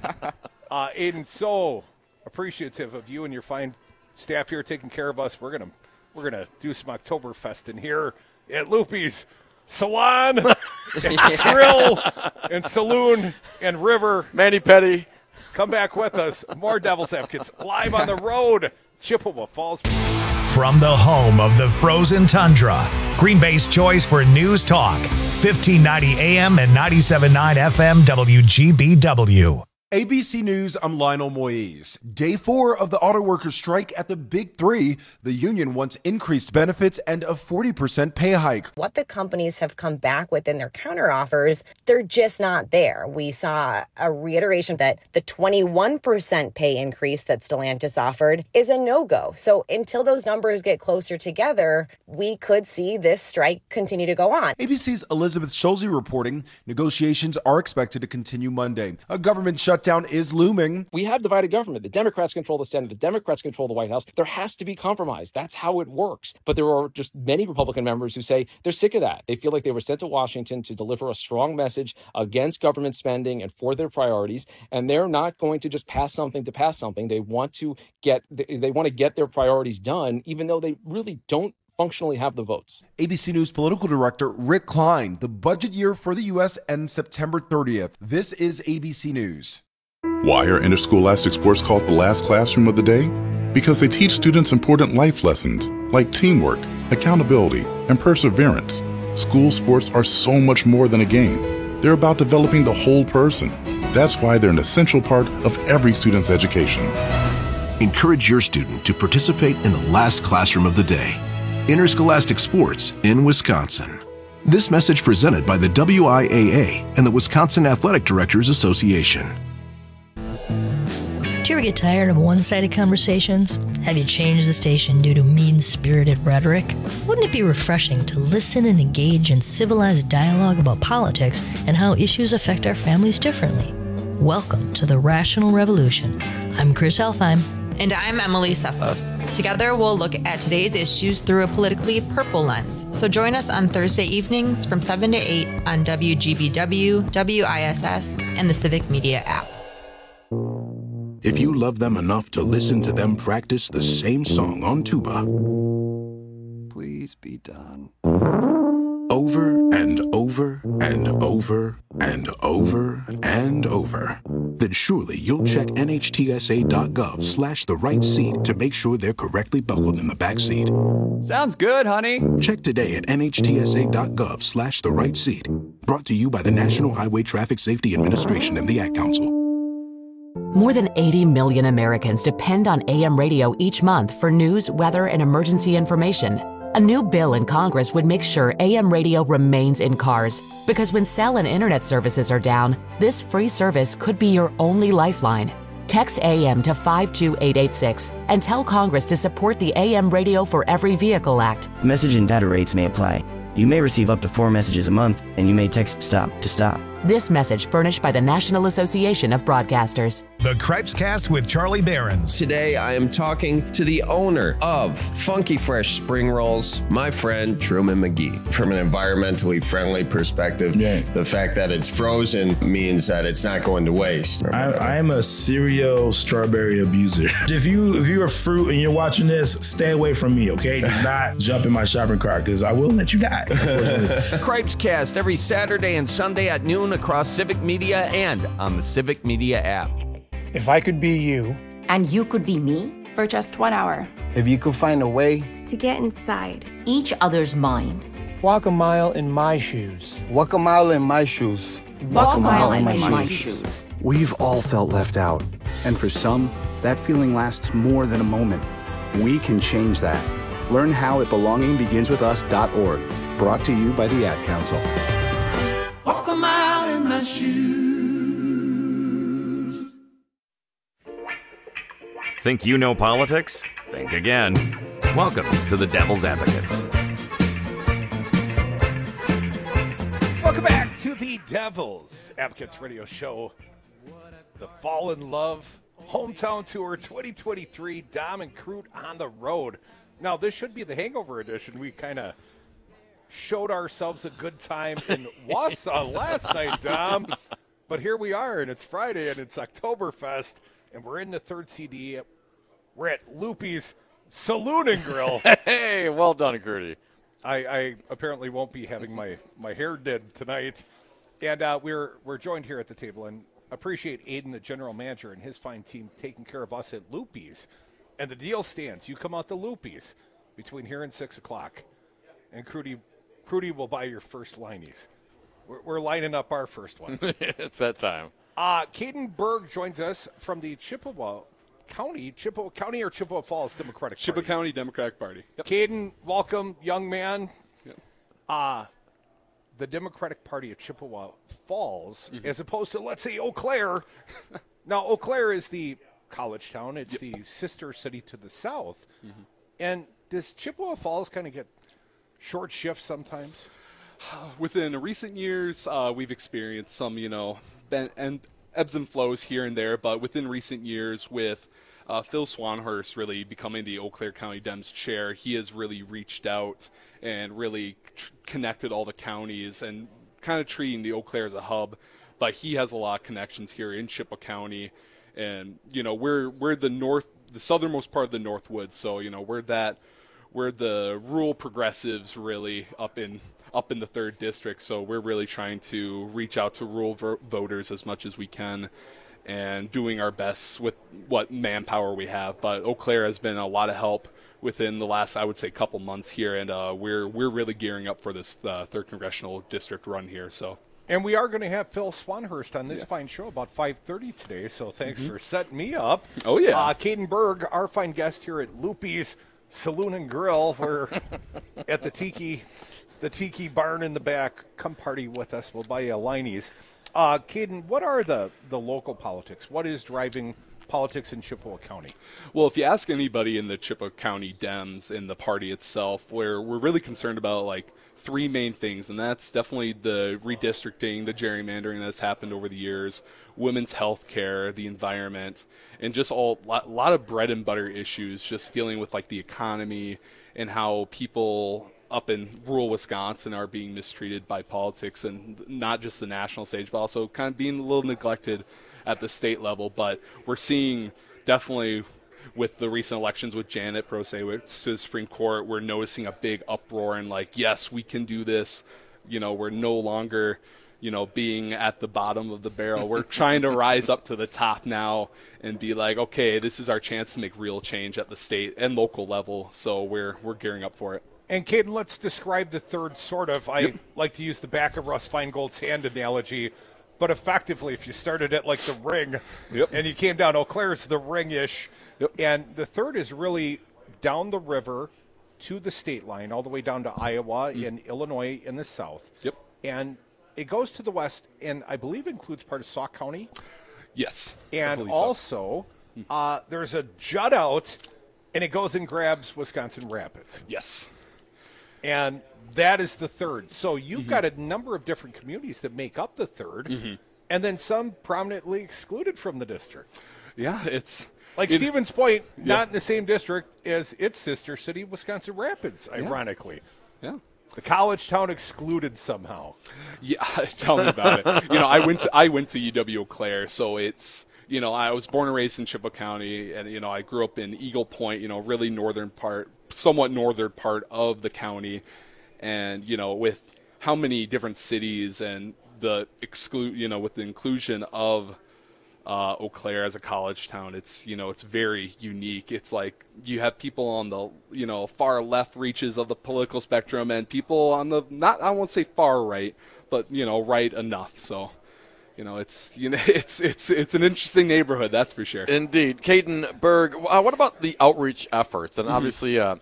uh, Aiden, so appreciative of you and your fine staff here taking care of us. We're gonna we're gonna do some Oktoberfest in here at Loopy's Salon, and Grill, and Saloon, and River. Manny Petty. Come back with us. More Devil's Advocates live on the road, Chippewa Falls. From the home of the frozen tundra, Green Bay's choice for news talk, fifteen ninety A M and ninety-seven point nine F M W G B W. A B C News, I'm Lionel Moise. Day four of the auto workers strike at the Big Three. The union wants increased benefits and a forty percent pay hike. What the companies have come back with in their counteroffers, they're just not there. We saw a reiteration that the twenty-one percent pay increase that Stellantis offered is a no-go. So until those numbers get closer together, we could see this strike continue to go on. A B C's Elizabeth Schulze reporting negotiations are expected to continue Monday. A government shutdown is looming. We have divided government. The Democrats control the Senate. The Democrats control the White House. There has to be compromise. That's how it works. But there are just many Republican members who say they're sick of that. They feel like they were sent to Washington to deliver a strong message against government spending and for their priorities. And they're not going to just pass something to pass something. They want to get they want to get their priorities done, even though they really don't functionally have the votes. A B C News political director Rick Klein. The budget year for the U S ends September thirtieth. This is A B C News. Why are interscholastic sports called the last classroom of the day? Because they teach students important life lessons like teamwork, accountability, and perseverance. School sports are so much more than a game. They're about developing the whole person. That's why they're an essential part of every student's education. Encourage your student to participate in the last classroom of the day. Interscholastic sports in Wisconsin. This message presented by the W I A A and the Wisconsin Athletic Directors Association. Do you ever get tired of one-sided conversations? Have you changed the station due to mean-spirited rhetoric? Wouldn't it be refreshing to listen and engage in civilized dialogue about politics and how issues affect our families differently? Welcome to the Rational Revolution. I'm Chris Elfheim. And I'm Emily Sefos. Together, we'll look at today's issues through a politically purple lens. So join us on Thursday evenings from seven to eight on W G B W, W I S S, and the Civic Media app. If you love them enough to listen to them practice the same song on tuba, please be done. Over and over and over and over and over, then surely you'll check N H T S A dot gov slash the right seat to make sure they're correctly buckled in the back seat. Sounds good, honey. Check today at N H T S A dot gov slash the right seat. Brought to you by the National Highway Traffic Safety Administration and the Ad Council. More than eighty million Americans depend on A M radio each month for news, weather, and emergency information. A new bill in Congress would make sure A M radio remains in cars, because when cell and internet services are down, this free service could be your only lifeline. Text A M to five two eight eight six and tell Congress to support the A M Radio for Every Vehicle Act. Message and data rates may apply. You may receive up to four messages a month, and you may text STOP to stop. This message furnished by the National Association of Broadcasters. The Cripescast with Charlie Behrens. Today I am talking to the owner of Funky Fresh Spring Rolls, my friend Truman McGee. From an environmentally friendly perspective, yeah. The fact that it's frozen means that it's not going to waste. I, I am a serial strawberry abuser. If you if you're a fruit and you're watching this, stay away from me, okay? Do not jump in my shopping cart, because I will let you die. Cripescast every Saturday and Sunday at noon across Civic Media and on the Civic Media app. If I could be you. And you could be me. For just one hour. If you could find a way. To get inside. Each other's mind. Walk a mile in my shoes. Walk a mile in my shoes. Walk, Walk a mile, mile in, in my, my shoes. shoes. We've all felt left out. And for some, that feeling lasts more than a moment. We can change that. Learn how at belonging begins with us dot org. Brought to you by the Ad Council. Walk a mile in my shoes. Think you know politics? Think again. Welcome to the Devil's Advocates. Welcome back to the Devil's Advocates radio show. The Fall in Love Hometown Tour twenty twenty-three. Dom and Crute on the road. Now, this should be the Hangover edition. We kind of showed ourselves a good time in Wausau last night, Dom. But here we are, and it's Friday, and it's Oktoberfest, and we're in the third C D. We're at Loopy's Saloon and Grill. Hey, well done, Gertie. I, I apparently won't be having my, my hair did tonight. And uh, we're we're joined here at the table, and appreciate Aiden, the general manager, and his fine team taking care of us at Loopy's. And the deal stands. You come out to Loopy's between here and six o'clock, and Crudy, Crudy will buy your first linies. We're, we're lining up our first ones. It's that time. Uh, Caden Berg joins us from the Chippewa County, Chippewa County or Chippewa Falls Democratic Chippewa Party. County Democratic Party. Yep. Caden, welcome, young man. Yep. Uh, the Democratic Party of Chippewa Falls, Mm-hmm. as opposed to, let's say, Eau Claire. Now, Eau Claire is the college town. It's yep. the sister city to the south. Mm-hmm. And does Chippewa Falls kind of get short shifts sometimes? Within recent years, uh, we've experienced some, you know, ben- and ebbs and flows here and there. But within recent years, with uh, Phil Swanhurst really becoming the Eau Claire County Dems chair, he has really reached out and really tr- connected all the counties and kind of treating the Eau Claire as a hub. But he has a lot of connections here in Chippewa County, and you know, we're we're the north, the southernmost part of the Northwoods. So you know, we're that, we're the rural progressives really up in. up in the third district, so we're really trying to reach out to rural vo- voters as much as we can and doing our best with what manpower we have. But Eau Claire has been a lot of help within the last, I would say, couple months here, and uh, we're we're really gearing up for this uh, third congressional district run here. So. And we are going to have Phil Swanhurst on this yeah. fine show about five thirty today, so thanks mm-hmm. for setting me up. Oh, yeah. Uh, Caden Berg, our fine guest here at Loopy's Saloon and Grill. We're at the Tiki... the Tiki Barn in the back. Come party with us. We'll buy you a Liney's. Uh, Caden, what are the, the local politics? What is driving politics in Chippewa County? Well, if you ask anybody in the Chippewa County Dems, in the party itself, we're, we're really concerned about like three main things, and that's definitely the redistricting, the gerrymandering that's happened over the years, women's health care, the environment, and just all a lot, lot of bread and butter issues, just dealing with like the economy and how people up in rural Wisconsin are being mistreated by politics, and not just the national stage, but also kind of being a little neglected at the state level. But we're seeing definitely with the recent elections with Janet Protasiewicz to the Supreme Court, we're noticing a big uproar and like, yes, we can do this. You know, we're no longer, you know, being at the bottom of the barrel. We're trying to rise up to the top now and be like, okay, this is our chance to make real change at the state and local level. So we're we're gearing up for it. And, Caden, let's describe the third sort of. I yep. like to use the back of Russ Feingold's hand analogy, but effectively, if you started at like the ring yep. and you came down, Eau Claire's the ring-ish, yep. and the third is really down the river to the state line, all the way down to Iowa mm. and Illinois in the south. Yep. And it goes to the west, and I believe includes part of Sauk County. Yes. And also, so. uh, there's a jut out, and it goes and grabs Wisconsin Rapids. Yes. And that is the third. So you've mm-hmm. got a number of different communities that make up the third, mm-hmm. and then some prominently excluded from the district. Yeah, it's... Like it, Stevens Point, yeah. not in the same district as its sister city, Wisconsin Rapids, ironically. Yeah. yeah. The college town excluded somehow. Yeah, tell me about it. You know, I went to I went to U W Eau Claire, so it's... You know, I was born and raised in Chippewa County, and, you know, I grew up in Eagle Point, you know, really northern part, somewhat northern part of the county. And, you know, with how many different cities and the exclude, you know, with the inclusion of uh, Eau Claire as a college town, it's, you know, it's very unique. It's like you have people on the, you know, far left reaches of the political spectrum and people on the, not, I won't say far right, but, you know, right enough. So. You know, it's you know, it's it's it's an interesting neighborhood, that's for sure. Indeed, Caden Berg. Uh, what about the outreach efforts? And obviously, uh,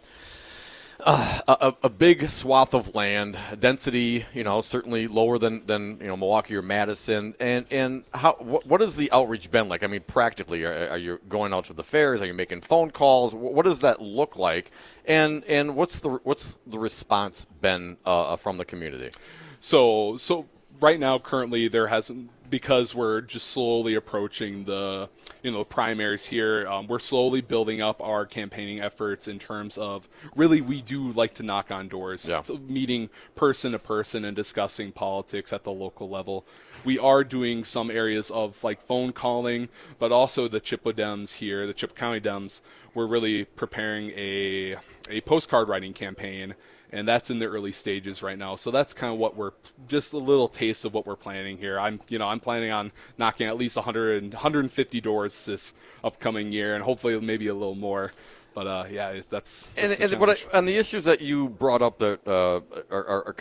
uh, a, a big swath of land, density. You know, certainly lower than, than you know Milwaukee or Madison. And and how what, what has the outreach been like? I mean, practically, are, are you going out to the fairs? Are you making phone calls? What does that look like? And and what's the what's the response been uh, from the community? So so right now, currently, there hasn't. Because we're just slowly approaching the, you know, primaries here, um, we're slowly building up our campaigning efforts in terms of really we do like to knock on doors, yeah. so meeting person to person and discussing politics at the local level. We are doing some areas of like phone calling, but also the Chippewa Dems here, the Chippewa County Dems, we're really preparing a a postcard writing campaign. And that's in the early stages right now. So that's kind of what we're, just a little taste of what we're planning here. I'm, you know, I'm planning on knocking at least one hundred, one hundred fifty doors this upcoming year, and hopefully maybe a little more. But uh, yeah, that's, that's and, and what I, and the issues that you brought up that uh, are, are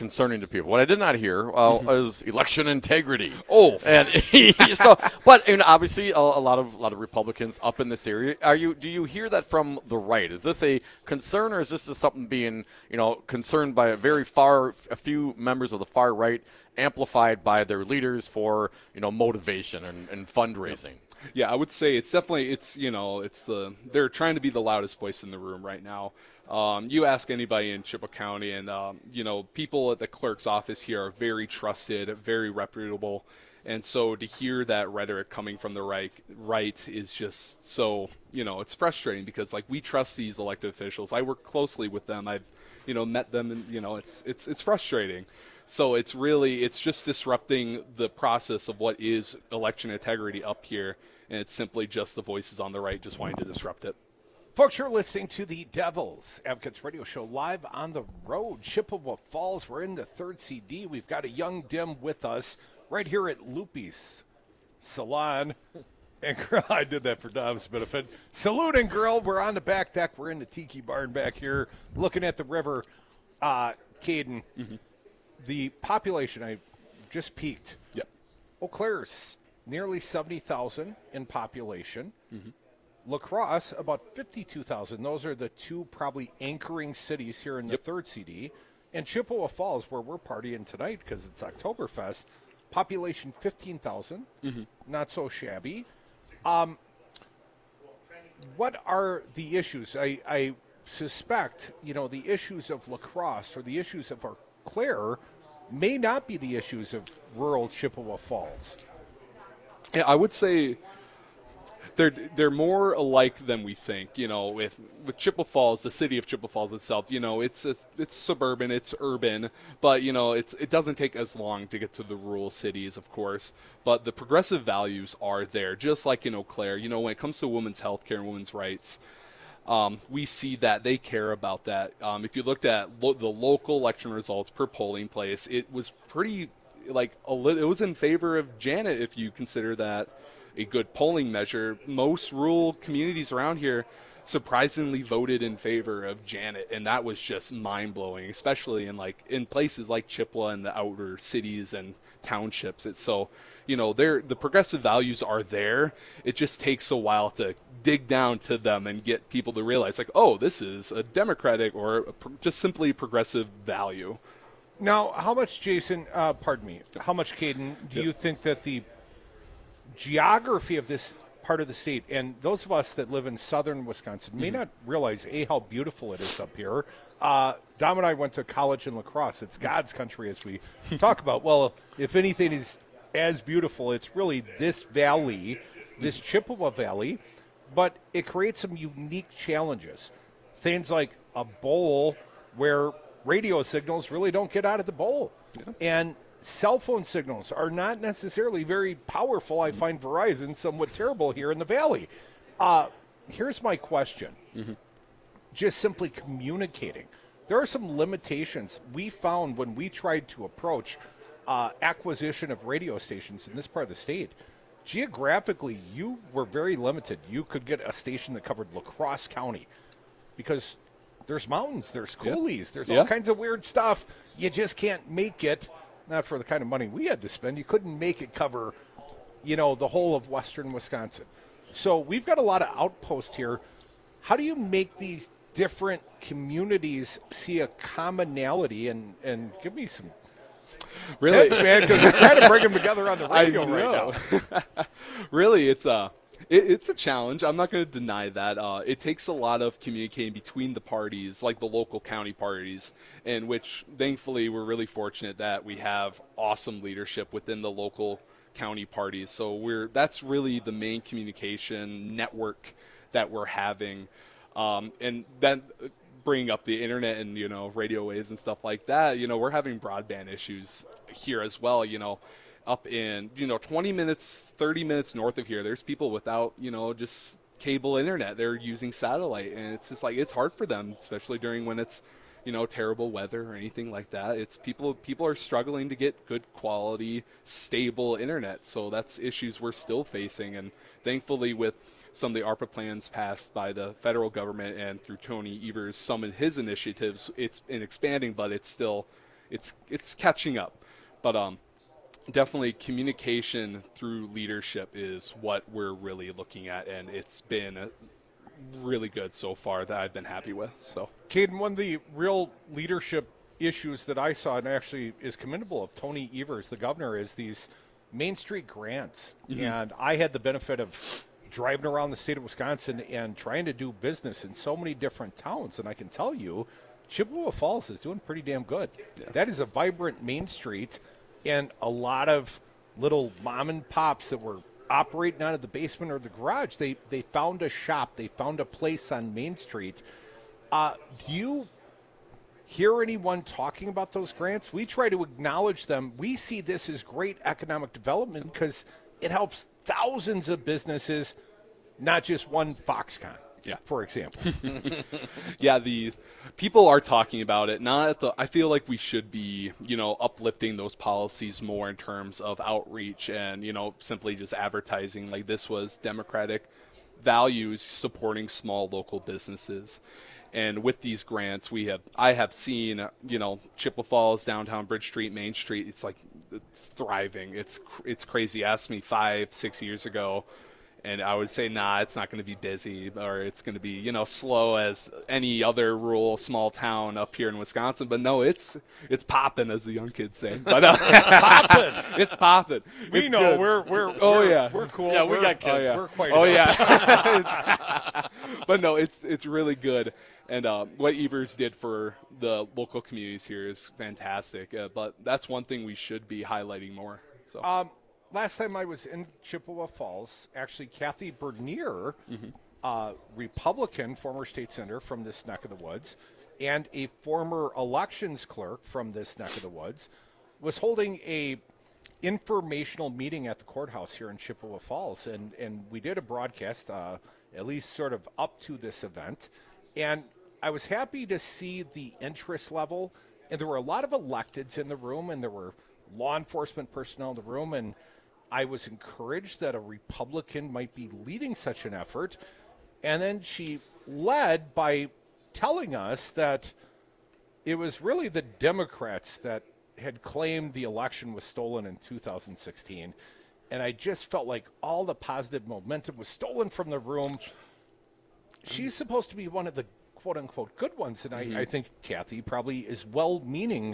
concerning to people. What I did not hear uh, mm-hmm. is election integrity. Oh, and so, but you know, obviously, a, a lot of a lot of Republicans up in this area. Are you? Do you hear that from the right? Is this a concern, or is this just something being, you know, concerned by a very far, a few members of the far right, amplified by their leaders for, you know, motivation and, and fundraising? Yeah, I would say it's definitely, it's, you know, it's the, they're trying to be the loudest voice in the room right now. Um, you ask anybody in Chippewa County, and, um, you know, people at the clerk's office here are very trusted, very reputable. And so to hear that rhetoric coming from the right, right is just so, you know, it's frustrating because, like, we trust these elected officials. I work closely with them. I've, you know, met them, and, you know, it's it's it's frustrating. So it's really, it's just disrupting the process of what is election integrity up here, and it's simply just the voices on the right just wanting to disrupt it. Folks, you're listening to the Devil's Advocates Radio Show live on the road. Chippewa Falls, we're in the third C D. We've got a young dim with us right here at Loopy's Salon. And I did that for Dom's benefit. Salute and Grill, we're on the back deck. We're in the Tiki Barn back here looking at the river. Uh, Caden, mm-hmm. The population, I just peeked. Yep. Eau Claire's nearly seventy thousand in population. Mm-hmm. La Crosse, about fifty-two thousand. Those are the two probably anchoring cities here in the yep. third C D. And Chippewa Falls, where we're partying tonight because it's Oktoberfest, population fifteen thousand. Mm-hmm. Not so shabby. Um, what are the issues? I, I suspect, you know, the issues of La Crosse or the issues of Eau Claire may not be the issues of rural Chippewa Falls. Yeah, I would say they're they're more alike than we think. You know, with with Chippewa Falls, the city of Chippewa Falls itself, you know, it's it's, it's suburban, it's urban, but you know, it's it doesn't take as long to get to the rural cities, of course. But the progressive values are there, just like in Eau Claire. You know, when it comes to women's health care and women's rights, um, we see that they care about that. Um, if you looked at lo- the local election results per polling place, it was pretty like a li- it was in favor of Janet. If you consider that a good polling measure, most rural communities around here surprisingly voted in favor of Janet, and that was just mind-blowing, especially in like in places like Chippewa and the outer cities and townships. It's so, you know, they're the progressive values are there. It just takes a while to dig down to them and get people to realize, like, oh, this is a democratic or a pro- just simply progressive value. Now, how much, Jason, uh, pardon me, how much, Caden, do yep. you think that the geography of this part of the state, and those of us that live in southern Wisconsin may mm-hmm. not realize, A, how beautiful it is up here. Uh, Dom and I went to college in La Crosse. It's God's country, as we talk about. Well, if anything is as beautiful, it's really this valley, this Chippewa Valley, but it creates some unique challenges. Things like a bowl where radio signals really don't get out of the bowl. Yeah. And cell phone signals are not necessarily very powerful. I find Verizon somewhat terrible here in the valley. Uh, here's my question. Mm-hmm. Just simply communicating. There are some limitations we found when we tried to approach uh, acquisition of radio stations in this part of the state. Geographically, you were very limited. You could get a station that covered La Crosse County because there's mountains, there's coulees, yeah. there's all yeah. kinds of weird stuff. You just can't make it. Not for the kind of money we had to spend. You couldn't make it cover, you know, the whole of western Wisconsin. So we've got a lot of outposts here. How do you make these different communities see a commonality and, and give me some really, heads, man, because we're trying to bring them together on the radio right now. Really, it's a it, it's a challenge. I'm not going to deny that. Uh, it takes a lot of communicating between the parties, like the local county parties, in which thankfully we're really fortunate that we have awesome leadership within the local county parties. So we're that's really the main communication network that we're having. Um, and then bringing up the internet and, you know, radio waves and stuff like that, you know, we're having broadband issues here as well, you know, up in, you know, twenty minutes, thirty minutes north of here, there's people without, you know, just cable internet. They're using satellite, and it's just like, it's hard for them, especially during when it's, you know, terrible weather or anything like that. It's people, people are struggling to get good quality, stable internet. So that's issues we're still facing. And thankfully with some of the ARPA plans passed by the federal government and through Tony Evers, some of his initiatives, it's in expanding, but it's still, it's it's catching up. But um, definitely communication through leadership is what we're really looking at, and it's been a, really good so far that I've been happy with. So, Caden, one of the real leadership issues that I saw, and actually is commendable of Tony Evers, the governor, is these Main Street grants. Mm-hmm. And I had the benefit of driving around the state of Wisconsin and trying to do business in so many different towns. And I can tell you, Chippewa Falls is doing pretty damn good. Yeah. That is a vibrant Main Street, and a lot of little mom and pops that were operating out of the basement or the garage, they, they found a shop, they found a place on Main Street. Uh, do you hear anyone talking about those grants? We try to acknowledge them. We see this as great economic development because it helps thousands of businesses, not just one Foxconn. Yeah, for example. Yeah, the people are talking about it. Not at the. I feel like we should be, you know, uplifting those policies more in terms of outreach and, you know, simply just advertising. Like, this was Democratic values supporting small local businesses. And with these grants, we have I have seen, you know, Chippewa Falls, downtown Bridge Street, Main Street. It's like it's thriving. It's it's crazy. Ask me five, six years ago, and I would say, nah, it's not going to be busy, or it's going to be, you know, slow as any other rural small town up here in Wisconsin. But no, it's it's popping, as the young kids say. But uh, it's popping. It's popping. We it's know good. we're we're oh we're, yeah we're cool. Yeah, we we're, got kids. Oh, yeah. We're quite. Oh yeah. But no, it's it's really good. And uh, what Evers did for the local communities here is fantastic. Uh, but that's one thing we should be highlighting more. So, um, last time I was in Chippewa Falls, actually, Kathy Bernier, mm-hmm. uh, Republican, former state senator from this neck of the woods, and a former elections clerk from this neck of the woods, was holding a informational meeting at the courthouse here in Chippewa Falls, and and we did a broadcast, uh, at least sort of up to this event, and I was happy to see the interest level, and there were a lot of electeds in the room, and there were law enforcement personnel in the room, and I was encouraged that a Republican might be leading such an effort. And then she led by telling us that it was really the Democrats that had claimed the election was stolen in two thousand sixteen. And I just felt like all the positive momentum was stolen from the room. She's supposed to be one of the quote-unquote good ones, and mm-hmm. I, I think Kathy probably is well-meaning,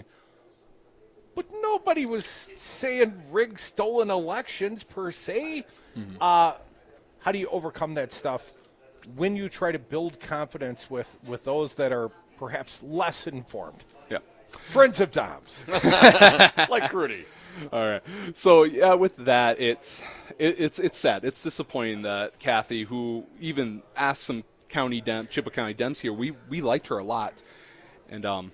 but nobody was saying rigged, stolen elections per se. Mm-hmm. Uh, how do you overcome that stuff when you try to build confidence with, with those that are perhaps less informed? Yeah. Friends of Dom's. Like Rudy. All right. So, yeah, with that, it's it, it's it's sad. It's disappointing that Kathy, who even asked some county Dem, Chippewa County Dems here, we we liked her a lot, and um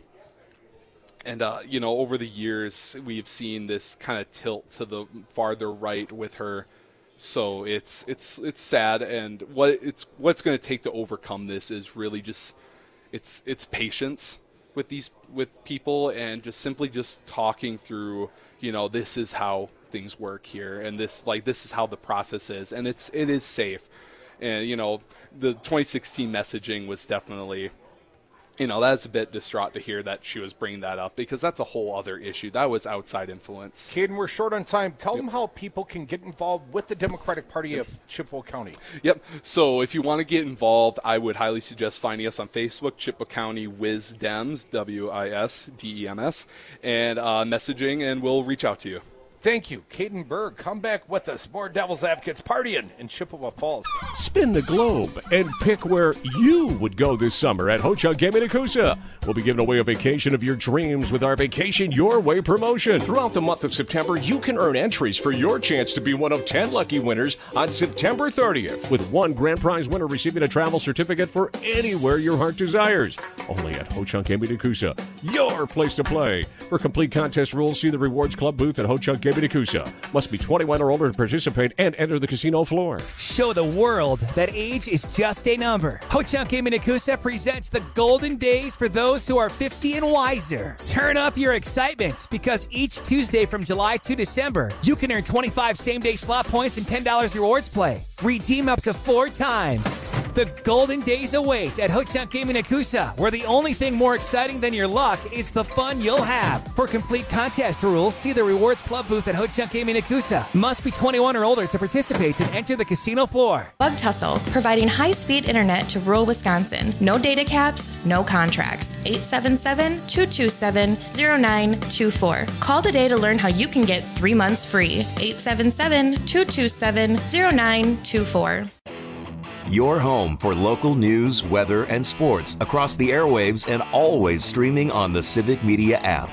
and uh you know, over the years we've seen this kind of tilt to the farther right with her, so it's it's it's sad. And what it's what's going to take to overcome this is really just it's it's patience with these with people, and just simply just talking through, you know, this is how things work here, and this like this is how the process is, and it's it is safe. And, you know, the twenty sixteen messaging was definitely, you know, that's a bit distraught to hear that she was bringing that up, because that's a whole other issue. That was outside influence. Caden, we're short on time. Tell yep. them how people can get involved with the Democratic Party yep. of Chippewa County. Yep. So if you want to get involved, I would highly suggest finding us on Facebook, Chippewa County Wiz Dems, W I S D E M S, and uh, messaging, and we'll reach out to you. Thank you, Caden Berg. Come back with us. More Devil's Advocates partying in Chippewa Falls. Spin the globe and pick where you would go this summer at Ho-Chunk Gaming Nakusa. We'll be giving away a vacation of your dreams with our Vacation Your Way promotion. Throughout the month of September, you can earn entries for your chance to be one of ten lucky winners on September thirtieth, with one grand prize winner receiving a travel certificate for anywhere your heart desires. Only at Ho-Chunk Gaming Nakusa, your place to play. For complete contest rules, see the Rewards Club booth at Ho-Chunk Gaming Gaming Nakusa. Must be twenty-one or older to participate and enter the casino floor. Show the world that age is just a number. Ho-Chunk Gaming Nakusa presents the golden days for those who are fifty and wiser. Turn up your excitement because each Tuesday from July to December, you can earn twenty-five same-day slot points and ten dollars rewards play. Redeem up to four times. The golden days await at Ho-Chunk Gaming Nakusa, where the only thing more exciting than your luck is the fun you'll have. For complete contest rules, see the Rewards Club booth at Ho-Chunk Gaming Nakusa. Must be twenty-one or older to participate and enter the casino floor. Bug Tussle, providing high-speed internet to rural Wisconsin. No data caps, no contracts. eight seven seven, two two seven, zero nine two four. Call today to learn how you can get three months free. eight seven seven, two two seven, zero nine two four. Your home for local news, weather, and sports across the airwaves and always streaming on the Civic Media app.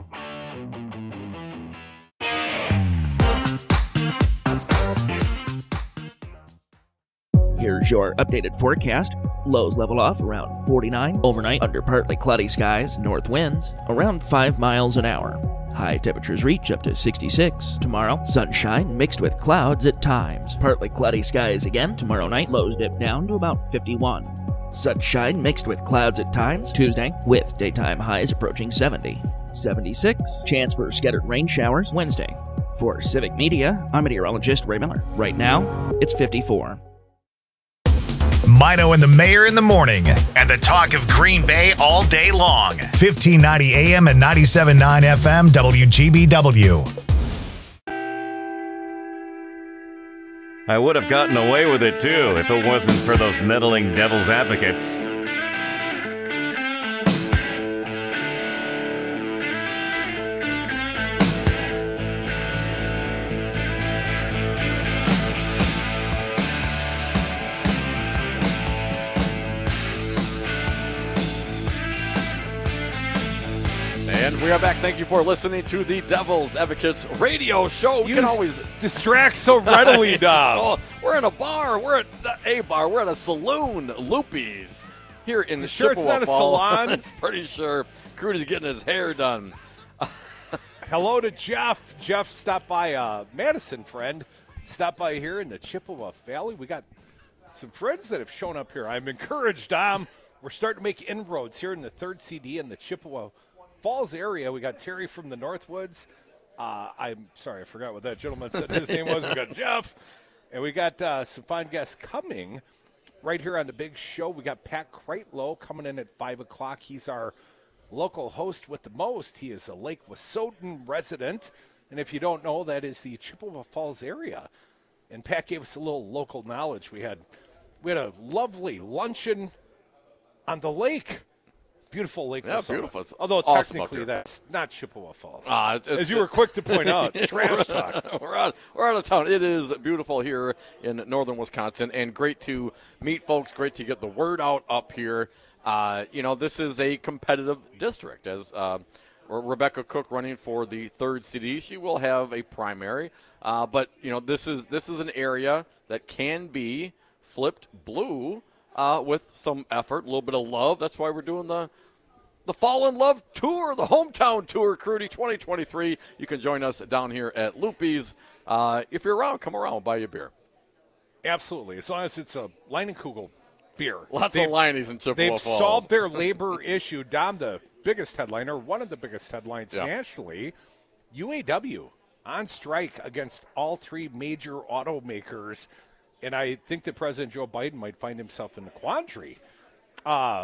Here's your updated forecast. Lows level off around forty-nine. Overnight, under partly cloudy skies, north winds around five miles an hour. High temperatures reach up to sixty-six. Tomorrow, sunshine mixed with clouds at times. Partly cloudy skies again tomorrow night. Lows dip down to about fifty-one. Sunshine mixed with clouds at times Tuesday, with daytime highs approaching seventy. seventy-six. Chance for scattered rain showers Wednesday. For Civic Media, I'm meteorologist Ray Miller. Right now, it's fifty-four. Mino and the Mayor in the morning, and the talk of Green Bay all day long. fifteen ninety A M and ninety-seven point nine F M W G B W. I would have gotten away with it too if it wasn't for those meddling devil's advocates. And we are back. Thank you for listening to the Devil's Advocates radio show. You can always distract so readily, Dom. Oh, we're in a bar. We're at the a bar. We're at a saloon, Loopy's, here in the sure it's not a salon? It's pretty sure Crudy's getting his hair done. Hello to Jeff. Jeff stopped by, uh, Madison friend, stopped by here in the Chippewa Valley. We got some friends that have shown up here. I'm encouraged, Dom. We're starting to make inroads here in the third C D in the Chippewa Falls area. We got Terry from the Northwoods. Uh, I'm sorry, I forgot what that gentleman said his name was. We got Jeff. And we got uh, some fine guests coming right here on the big show. We got Pat Kreitlow coming in at five o'clock. He's our local host with the most. He is a Lake Wausoden resident. And if you don't know, that is the Chippewa Falls area. And Pat gave us a little local knowledge. We had, we had a lovely luncheon on the lake. Beautiful Lake Yeah, Wausoden. beautiful. It's Although awesome technically that's not Chippewa Falls. Uh, it's, it's, As you were quick to point out, trash talk. We're out, we're out of town. It is beautiful here in northern Wisconsin, and great to meet folks. Great to get the word out up here. Uh, you know, this is a competitive district. As uh, Rebecca Cook running for the third C D, she will have a primary. Uh, but you know, this is this is an area that can be flipped blue. Uh, with some effort, a little bit of love. That's why we're doing the the Fall in Love Tour, the Hometown Tour, Crudy twenty twenty-three. You can join us down here at Loopy's. Uh, if you're around, come around, buy you a beer. Absolutely, as long as it's a Leinenkugel beer. Lots they've, of Leinies in Chippewa They've Falls. solved their labor issue. Dom, the biggest headliner, one of the biggest headlines yeah. nationally, U A W on strike against all three major automakers. And I think that President Joe Biden might find himself in a quandary. Uh,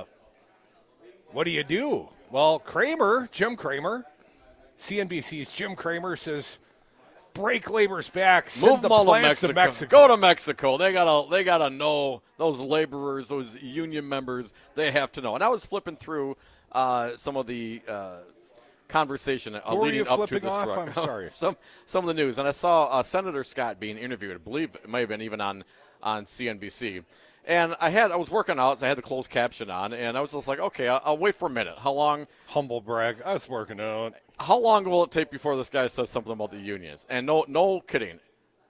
what do you do? Well, Kramer, Jim Kramer, C N B C's Jim Kramer says, break labor's back, send Move the them all to plants Mexico. to Mexico. Go to Mexico. They gotta, they gotta know those laborers, those union members. They have to know. And I was flipping through uh, some of the uh, conversation uh, Who leading are you up to flipping this off? truck. I'm sorry. some some of the news, and I saw uh, Senator Scott being interviewed. I believe it may have been even on on C N B C. And I had I was working out, so I had the closed caption on, and I was just like, okay, I'll, I'll wait for a minute. How long? Humble brag. I was working out. How long will it take before this guy says something about the unions? And no, no kidding.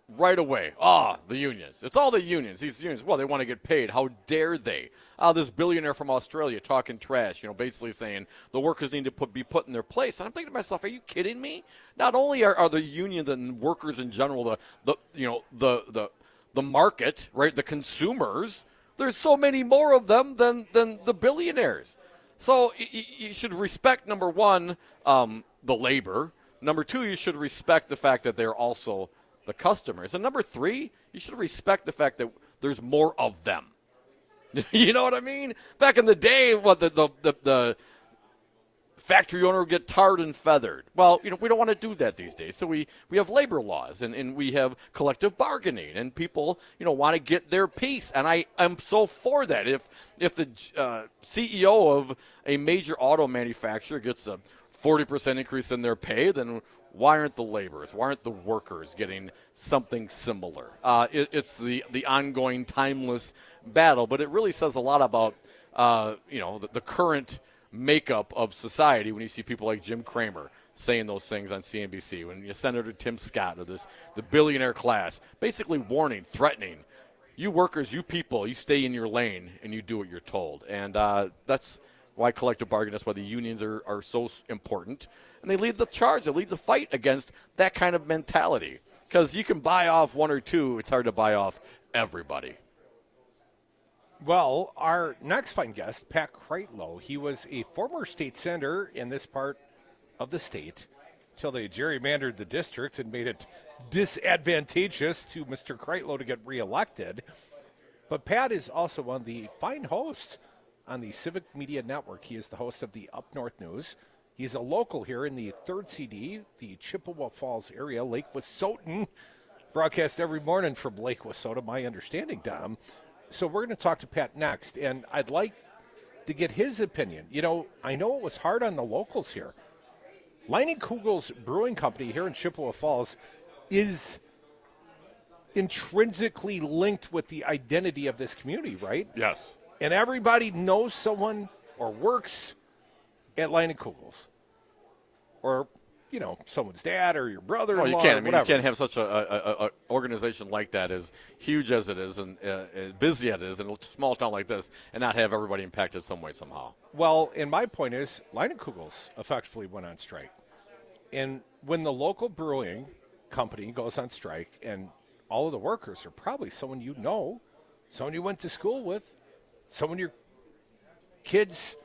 right away. Ah, the unions. It's all the unions. These unions, well, they want to get paid. How dare they? Uh, this billionaire from Australia talking trash, you know, basically saying the workers need to put, be put in their place. And I'm thinking to myself, are you kidding me? Not only are, are the unions and workers in general the, the you know, the, the, the market, right, the consumers, there's so many more of them than, than the billionaires. So you, you should respect, number one, um, the labor. Number two, you should respect the fact that they're also the customers. And number three, you should respect the fact that there's more of them. You know what I mean? Back in the day, what the, the, the, the factory owner would get tarred and feathered. Well, you know, we don't want to do that these days. So we, we have labor laws and, and we have collective bargaining, and people, you know, want to get their piece. And I am so for that. If if the uh, C E O of a major auto manufacturer gets a forty percent increase in their pay, then why aren't the laborers, why aren't the workers getting something similar? Uh, it, it's the, the ongoing timeless battle, but it really says a lot about, uh, you know, the, the current makeup of society when you see people like Jim Cramer saying those things on C N B C, when you Senator Tim Scott of this, the billionaire class, basically warning, threatening, you workers, you people, you stay in your lane and you do what you're told. And uh, that's why collective bargaining, that's why the unions are, are so important. And they lead the charge. They lead the fight against that kind of mentality. Because you can buy off one or two. It's hard to buy off everybody. Well, our next fine guest, Pat Kreitlow, he was a former state senator in this part of the state until they gerrymandered the district and made it disadvantageous to Mister Kreitlow to get reelected. But Pat is also one of the fine hosts on the Civic Media Network. He is the host of the Up North News. He's a local here in the third C D, the Chippewa Falls area, Lake Wissota. Broadcast every morning from Lake Wissota, my understanding, Dom. So we're going to talk to Pat next, and I'd like to get his opinion. You know, I know it was hard on the locals here. Leinenkugel's Brewing Company here in Chippewa Falls is intrinsically linked with the identity of this community, right? Yes. And everybody knows someone or works at Leinenkugel's, or, you know, someone's dad or your brother. Well, you can't. I mean, whatever. you can't have such a, a, a, a organization like that, as huge as it is and uh, as busy as it is in a small town like this, and not have everybody impacted some way somehow. Well, and my point is, Leinenkugel's effectively went on strike. And when the local brewing company goes on strike, and all of the workers are probably someone you know, someone you went to school with, someone your kids'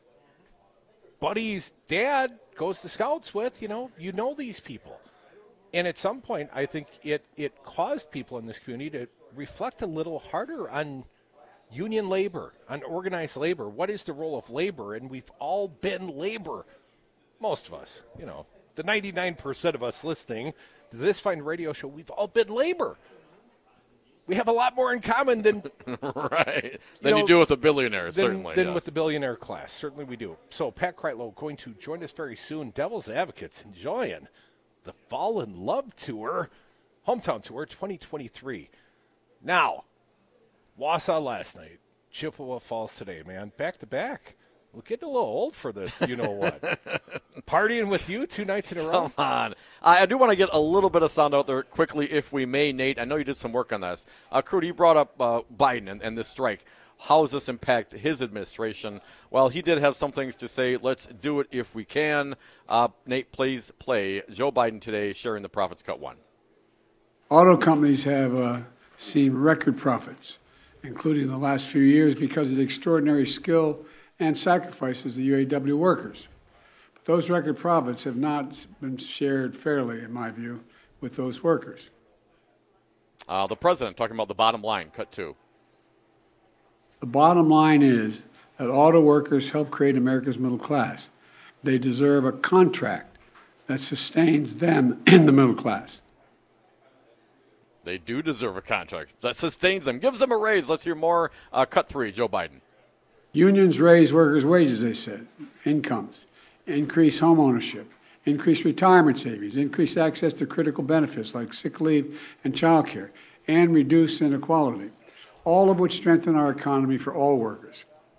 buddy's dad goes to scouts with, you know, you know these people. And at some point, I think it, it caused people in this community to reflect a little harder on union labor, on organized labor. What is the role of labor? And we've all been labor, most of us, you know, the ninety-nine percent of us listening to this fine radio show, we've all been labor. We have a lot more in common than right than you, know, you do with the billionaires, than, certainly. Than yes. with the billionaire class. Certainly we do. So Pat Kreitlow going to join us very soon. Devil's Advocates enjoying the Fall in Love Tour, Hometown Tour twenty twenty-three. Now, Wausau last night, Chippewa Falls today, man. Back to back. We're getting a little old for this, you know what. Partying with you two nights in a row. Come on. I, I do want to get a little bit of sound out there quickly, if we may, Nate. I know you did some work on this. Uh, Crudy, you brought up uh, Biden and, and this strike. How does this impact his administration? Well, he did have some things to say. Let's do it if we can. Uh, Nate, please play Joe Biden today sharing the profits cut one. Auto companies have uh, seen record profits, including the last few years, because of the extraordinary skill and sacrifices of the U A W workers. But those record profits have not been shared fairly, in my view, with those workers. Uh, the president talking about the bottom line, cut two. The bottom line is that auto workers help create America's middle class. They deserve a contract that sustains them in the middle class. They do deserve a contract that sustains them, gives them a raise. Let's hear more. Uh, cut three, Joe Biden. Unions raise workers' wages, they said, incomes, increase home ownership, increase retirement savings, increase access to critical benefits like sick leave and child care, and reduce inequality, all of which strengthen our economy for all workers.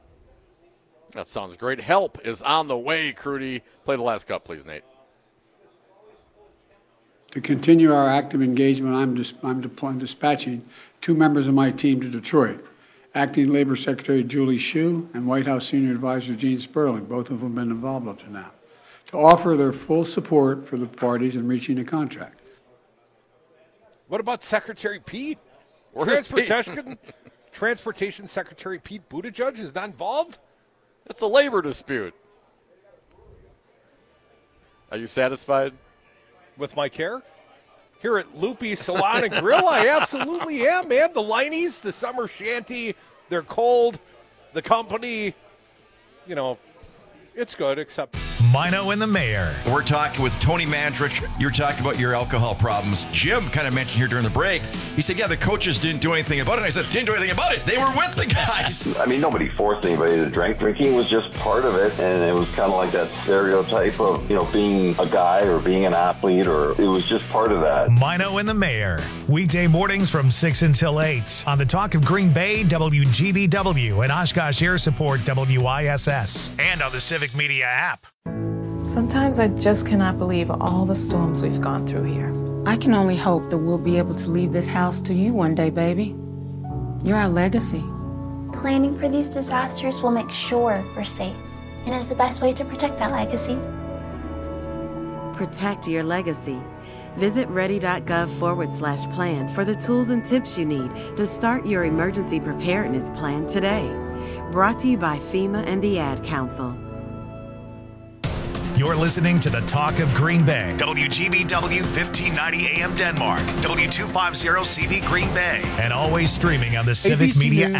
That sounds great. Help is on the way, Crudy. Play the last cut, please, Nate. To continue our active engagement, I'm, dis- I'm deploying, dispatching two members of my team to Detroit, Acting Labor Secretary Julie Hsu and White House Senior Advisor Gene Sperling, both of whom have been involved up to now, to offer their full support for the parties in reaching a contract. What about Secretary Pete? Where's Transportation, Transportation Secretary Pete Buttigieg is not involved? It's a labor dispute. Are you satisfied? With my care? Here at Loopy Salon and Grill, I absolutely am, man. The Lineys, the summer shanty, they're cold. The company, you know, it's good, except Mino and the Mayor. We're talking with Tony Mandrich. You're talking about your alcohol problems. Jim kind of mentioned here during the break. He said, yeah, the coaches didn't do anything about it. And I said, didn't do anything about it. They were with the guys. I mean, nobody forced anybody to drink. Drinking was just part of it. And it was kind of like that stereotype of, you know, being a guy or being an athlete, or it was just part of that. Mino and the Mayor. Weekday mornings from six until eight on the Talk of Green Bay, W G B W, and Oshkosh Air Support, W I S S, and on the Civic Media app. Sometimes I just cannot believe all the storms we've gone through here. I can only hope that we'll be able to leave this house to you one day, baby. You're our legacy. Planning for these disasters will make sure we're safe, and is the best way to protect that legacy. Protect your legacy. Visit ready.gov forward slash plan for the tools and tips you need to start your emergency preparedness plan today. Brought to you by FEMA and the Ad Council. You're listening to the Talk of Green Bay. W G B W fifteen ninety A M Denmark. W two fifty C V Green Bay. And always streaming on the Civic A B C Media News. app.